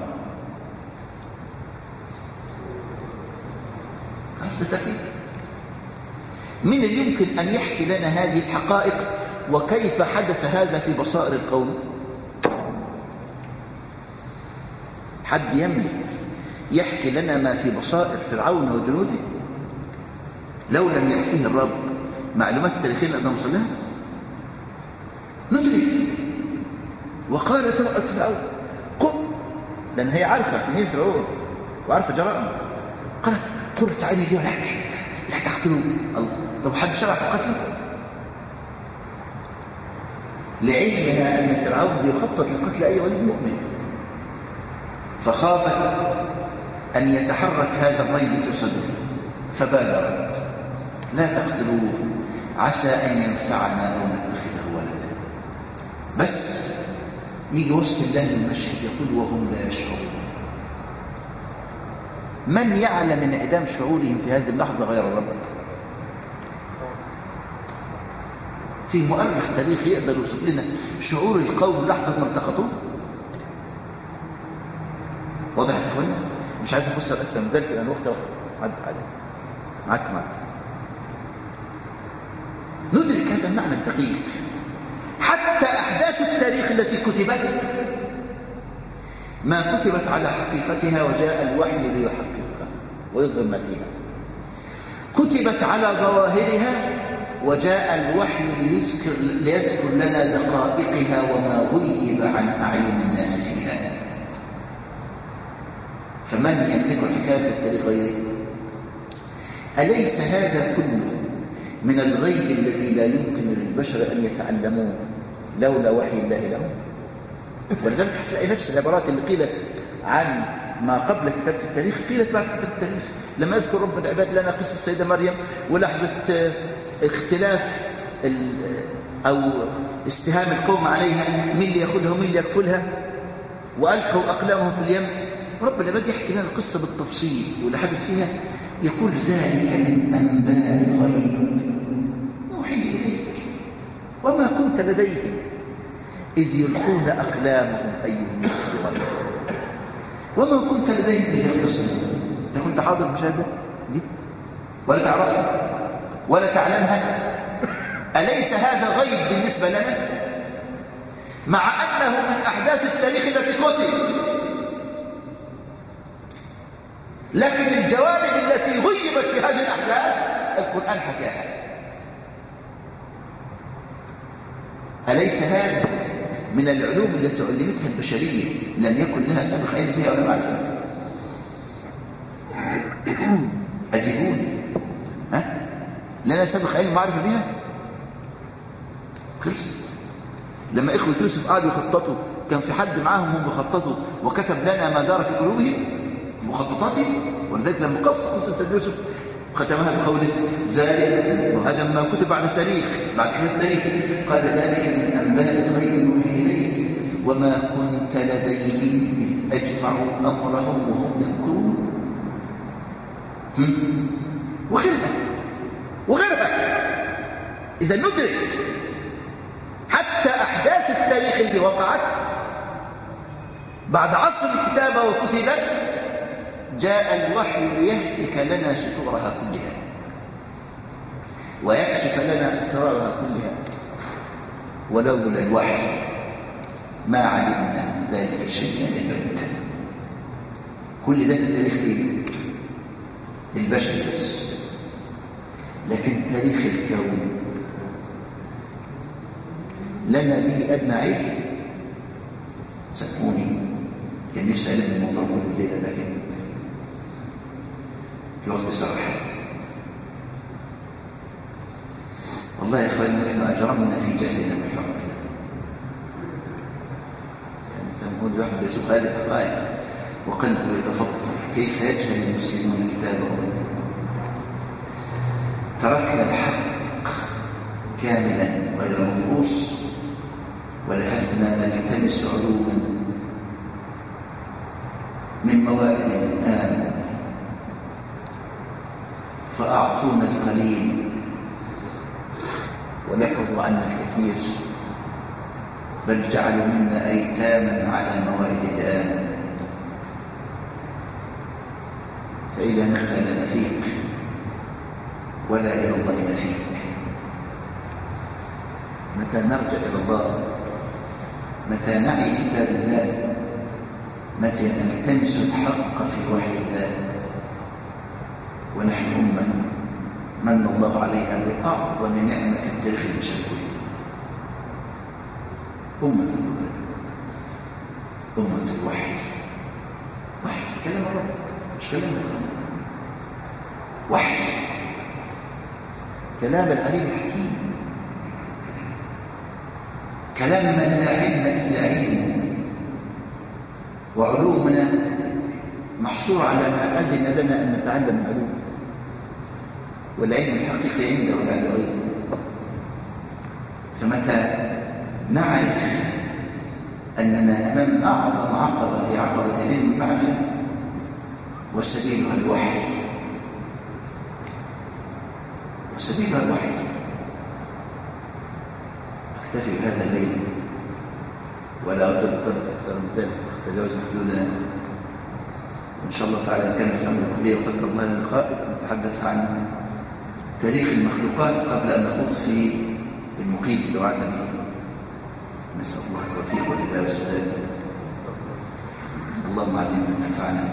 من اللي يمكن أن يحكي لنا هذه الحقائق وكيف حدث هذا في بصائر القوم؟ حد يملك يحكي لنا ما في بصائر فرعون وجنوده؟ لو لم يحكيه الرب معلومات تاريخية نقدر نوصل لها؟ ندرك. وقالت امرأة فرعون قم، لأن هي عارفة مين فرعون وعارفة جرائمه، قالت قرة عيني لي ولك لا تقتلوه. الله، طب حد شرع في قتله؟ لعلمها أن فرعون يخطط لقتل أي ولد مؤمن، فخافت أن يتحرك هذا الريب في صدره فبادرت لا تقتلوه عسى أن ينفعنا أو نتخذه ولدا. بس يجي وسط الله المشهد يقول وهم لا يشعرون. من يعلم من انعدام شعورهم في هذه اللحظة غير الرب؟ في مؤرخ تاريخي يقدر يوصف لنا شعور القوم لحظة ما التقطوه؟ واضح يا اخوانا؟ مش عايز افسر اسلم ذلك لان وقت عدت عليه. معاك معاك ندرك هذا المعنى الدقيق. حتى احداث التاريخ التي كتبت ما كتبت على حقيقتها وجاء الوحي ليحققها ويظهر ما فيها، كتبت على ظواهرها وجاء الوحي ليذكر, ليذكر لنا دقائقها وما غيب عن أعين الناس فيها. فمن يملك حكاية التاريخ غيره؟ أليس هذا كله من الغيب الذي لا يمكن للبشر أن يتعلموه لولا وحي الله لهم؟ ولذلك تلاقي نفس العبارات اللي قيلت عن ما قبل كتابة التاريخ قيلت بعد كتابة التاريخ. لما يذكر رب العباد لنا قصة السيدة مريم ولحظة اختلاف أو استهام القوم عليها مين اللي يأخذها ومين اللي يكفلها وألقوا أقلامهم في اليم، رب العباد يحكي لنا القصة بالتفصيل والحدث فيها يقول ذلك من أنباء الغيب نوحي إليك وما كنت لديهم إذ يلقون أقلامهم أيهم يكفر وما كنت لديهم إذ يختصمون. أنت كنت حاضر المشاهدة دي ولا تعرفها ولا تعلمها؟ أليس هذا غيب بالنسبة لنا؟ مع أنه من أحداث التاريخ التي كتب، لكن الجوانب التي غيبت في هذه الأحداث القرآن حكاها. أليس هذا من العلوم التي علمتها البشرية لم يكن لها سابق علم فيها ولا معرفة؟ أجيبوني، ها؟ لنا سابق علم معرفة بها؟ خلص. لما إخوة يوسف قعدوا يخططوا كان في حد معاهم هم يخططوا وكتب لنا ما دار في قلوبهم مخططاتهم. ولذلك لما قص قصة يوسف ختمها بقوله ذلك هذا ما كتب بعد التاريخ بعد حدث التاريخ قال ذلك من أنباء الغيب نوحي إليك وما كنت لديهم أجمعوا أمرهم وهم يذكرون. وغيرها وغيرها. إذا ندرك حتى أحداث التاريخ اللي وقعت بعد عصر الكتابة وكتبت جاء الوحي ليهتك لنا ستورها كلها ويكشف لنا أسرارها كلها، ولولا الوحي ما علمنا ذلك الشيء لبدا. كل ده التاريخ البشري بس، لكن تاريخ الكون لنا به أدنى علم. سكوني كان نفسي أعلم الموضوع كله الليلة لكن في وقت سرح. والله يا اخواني نحن اجرمنا في جهلنا بحقنا. يعني نقول واحد يسوق هذه الحقائق وقلبه يتفطر كيف يجهل المسلمون كتابهم. تركنا الحق كاملا غير منقوص ولحسنا نلتمس علوما من موائد الآن فأعطونا القليل ونحفظوا عنا الكثير، بل جعلوا منا أيتاما على موائد الآن. فإذا نخل نفيق ولا إلى الله نفيق. متى نرجع إلى الله، متى نعي كتاب الله، متى نلتمس الحق في وحي الله، ونحن أمة من الله عليها بأعظم نعمة في التاريخ البشري. أمة القرآن، أمة الوحي. وحي كلام رب مش كلام الله، وحي كلام العليم الحكيم، كلام من لا علم إلا علم، وعلومنا محصورة على ما أذن لنا أن نتعلم علوم، والعلم الحقيقي عنده لا غيره. فمتى نعرف أننا أمام أعظم عقبة في عقبة علم المعرفة وسبيلها الوحي، وسبيلها الوحي. اكتفي بهذا الليل ولا أطلب أكثر من ذلك، تجاوز حدودنا. وإن شاء الله تعالى كان في أمر الكلية وذكر الله اللقاء نتحدث عن تاريخ المخلوقات قبل أن نخوض في المقيم دعاء به. نسأل الله التوفيق والهداية والسداد. اللهم علمنا ما ينفعنا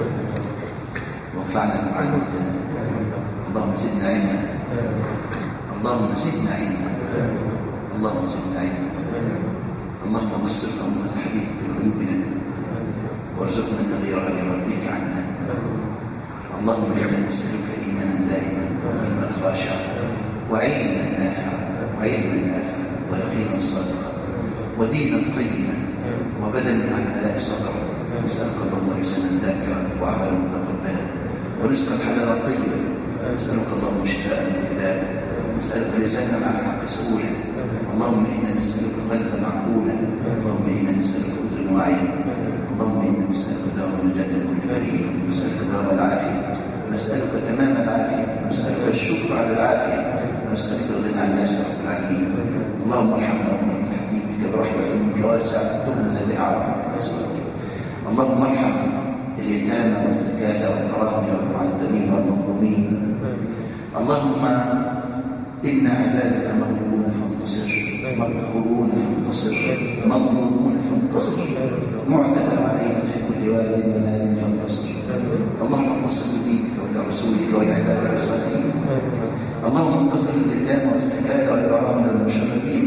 وانفعنا بما علمتنا. اللهم زدنا علما، اللهم زدنا علما، اللهم زدنا علما. اللهم استر أمة حبيبك بقلوبنا وارزقنا تغييرها لمرضيك عنا. اللهم اجعلنا نسألك إيمانا دائما وإيمانا خاشعا وعلما نافعا وعلما نافعا ويقينا صادقا ودينا طيبا وبدنا عن بلاء صدرا. نسألك اللهم لسانا ذاكرا وعملا متقبلا ورزقا حلالا طيبا. نسألك اللهم شفاء من البلاء. نسألك لسانا على حق سؤولا. اللهم إنا نسألك قلبا معقولا. اللهم إنا نسألك أذنا واعيا. اللهم إنا نسألك دار النجاة من كل فريق. نسألك دار العافية. نسألك تمام العافية. نسألك الشكر على العافية. نسألك الغنى عن الناس رب العالمين. اللهم ارحمنا وارحم حبيبك برحمة منك واسعة تغنى بها على اللهم ارحم اليتامى والزكاة والأراضي والمعذبين والمظلومين. اللهم إن عبادك مغلوبون فانتصر، مقهورون فانتصر، مظلومون فانتصر، معتدى عليهم في كل واد ونال فانتصر. اللهم انتصر لدينك ولرسولك ولعبادك الصالحين. اللهم انتصر لليتامى والزكاة والأراضي والمشركين.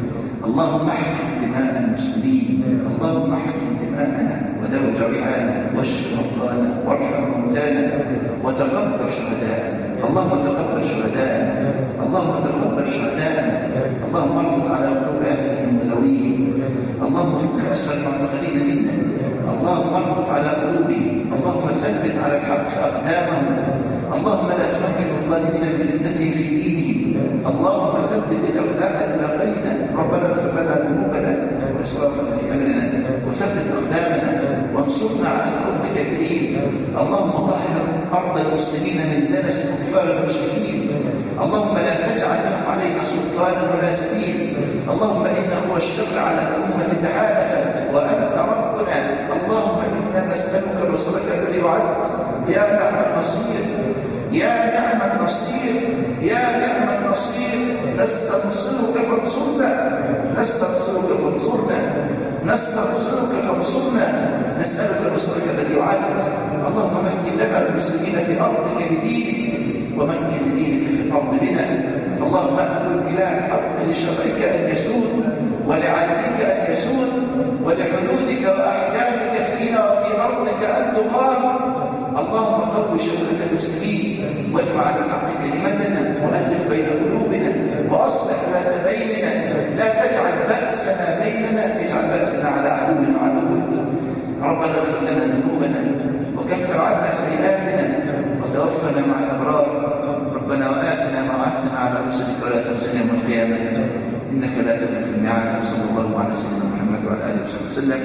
اللهم احفظ دماء المسلمين. اللهم احفظ دماءنا ودور جرحانا واشف مرضانا وارحم موتانا وتقبل شهداءنا. اللهم تقبل شهداءنا. اللهم تقبل شهداءنا. اللهم اربط على قلوب اهلهم وذويهم. اللهم فك اسر المعتقلين منا. اللهم اربط على قلوبهم. اللهم ثبت على الحق اقدامهم. اللهم لا تمكن الظالمين بفتنتهم في دينهم. اللهم ثبت الاقدام الى بيننا. ربنا اغفر لنا ذنوبنا واسرافنا في امرنا وثبت اقدامنا وانصرنا على القوم الكافرين. اللهم طهر ارض المسلمين من دنس الكفار المشركين. اللهم لا تجعل لهم علينا سلطانا ولا سبيل. اللهم انه هو الشر على الامه تحالفت وانت ربنا. اللهم انا نسالك رسولك الذي وعدت. يا نعم النصير، يا نعم النصير، يا نعم النصير. نستنصرك فانصرنا، نستنصرك فانصرنا، نستنصرك فانصرنا. نسألك رسولك الذي وعدت. اللهم مكن لنا المسلمين في أرضك بدينك ومكن دينك في الأرض بنا. اللهم أهل البلاد حق لشرعك أن يسود ولعدلك أن يسود ولحدودك وأحكامك فينا وفي أرضك أن تقام. اللهم قوي شوكة المسلمين واجمع على الحق كلمتنا وألف بين قلوبنا وأصلح ذات بيننا. لا تجعل بأسنا بيننا، اجعل بأسنا على عدونا وعدوك. ربنا اغفر لنا ذنوبنا وكفر عنا سيئاتنا وتوفنا مع الأبرار. ربنا وآتنا ما وعدتنا على رسلك ولا تخزنا يوم القيامة إنك لا تخلف الميعاد. وصلى الله على سيدنا محمد وعلى آله وصحبه وسلم.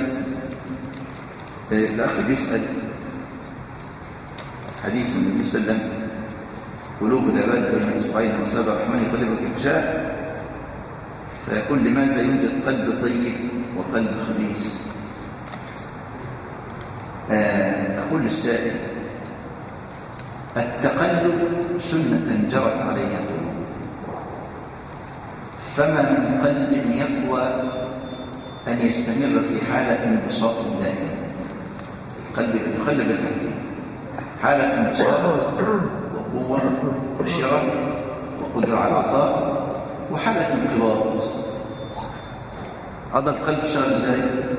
الأخ بيسأل حديث النبي صلى الله عليه وسلم قلوب العباد بين اصبعين واصابع الرحمن يقلبها كيف شاء. فيقول لماذا يوجد قلب طيب وقلب خبيث؟ أقول للسائل التقلب سنة جرت عليها القلوب، فما من قلب يقوى أن يستمر في حالة انبساط دائم. قلب يقلب الحكيم، حالة انتصار وقوة وشرف وقدرة على العطاء، وحالة انقباض. هذا القلب شغل ازاي؟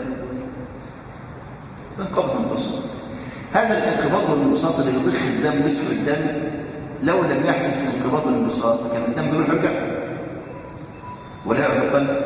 انقبض انبسط. هذا الانقباض والانبساط اللي يضخ الدم ويسحب الدم، لو لم يحدث الانقباض والانبساط كان الدم بيروح يرجع ولا يعرف القلب.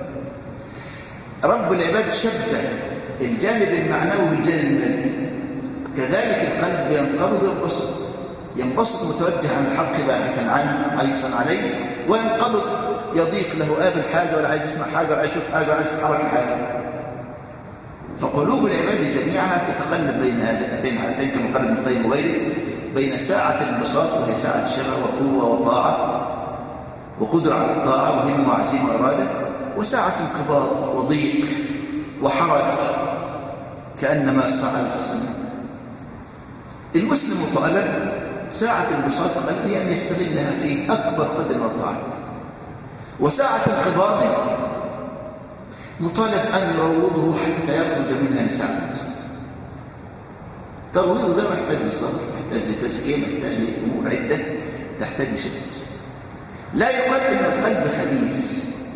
رب العباد شبه الجانب المعنوي بالجانب المادي، كذلك القلب ينقبض وينبسط، ينبسط متوجه عن الحق باحثا عنه عايزا عليه، وينقبض يضيق له قابل حاجه ولا عايز يسمع حاجه ولا عايز يشوف حاجه ولا عايز يتحرك حاجه. فقلوب العباد جميعها تتقلب بين هاتين هاتين كما قال ابن القيم وغيره، بين ساعه الانبساط وهي ساعه شرع وقوه وطاعه وقدره على الطاعه وهمه وعزيمه واراده، وساعه انقباض وضيق وحرج كانما صعد السماء. المسلم مطالب ساعة انبساط قلبه أن يستغلها في أكبر قدر والطاعة، وساعة انقباضه مطالب أن يروضه حتى يخرج منها لساعة. ترويضه ده محتاج لصبر، محتاج لتزكية، محتاج لأمور عدة تحتاج لشدة. لا يقال أن القلب خبيث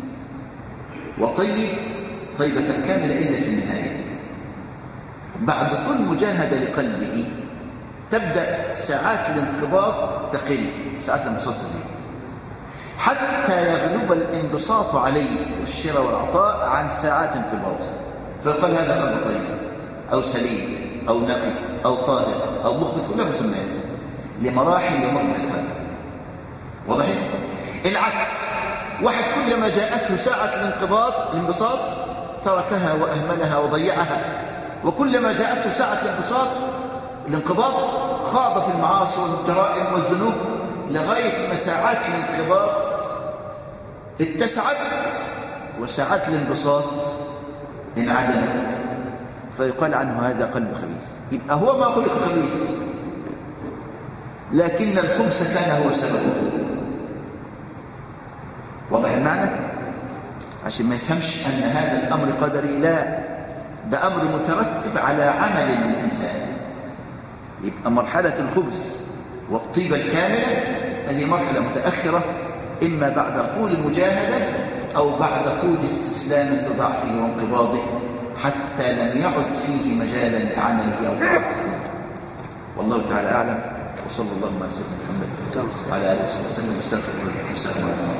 وطيب طيبة كاملة إلا في النهاية. بعد كل مجاهدة لقلبه تبدأ ساعات الانقباض تقل، ساعات الانبساط تقل، حتى يغلب الانبساط عليه والشراء والعطاء عن ساعات انقباضه، فيقال هذا قلب طيب أو سليم أو نقي أو طاهر أو مخبت، كلها مسميات لمراحل يمر القلب. واضح؟ العكس، واحد كلما جاءته ساعة الانقباض الانبساط تركها وأهملها وضيعها، وكلما جاءته ساعة الانبساط الانقباض خاض في المعاصي والجرائم والذنوب لغاية ما ساعات الانقباض اتسعت وساعات الانبساط انعدمت، فيقال عنه هذا قلب خبيث. يبقى هو ما خلق خبيث، لكن الخبث كان هو سببه. واضح المعنى؟ عشان ما يفهمش أن هذا الأمر قدري، لا، ده أمر مترتب على عمل الإنسان. يبقى مرحلة الخبز والطيبة الكاملة هذه مرحلة متأخرة، إما بعد طول المجاهدة أو بعد طول استسلام لضعفه وانقباضه، حتى لم يعد فيه مجالا لعمله أو طاعته. والله تعالى أعلم، وصلى الله على سيدنا محمد وعلى آله وصحبه وسلم.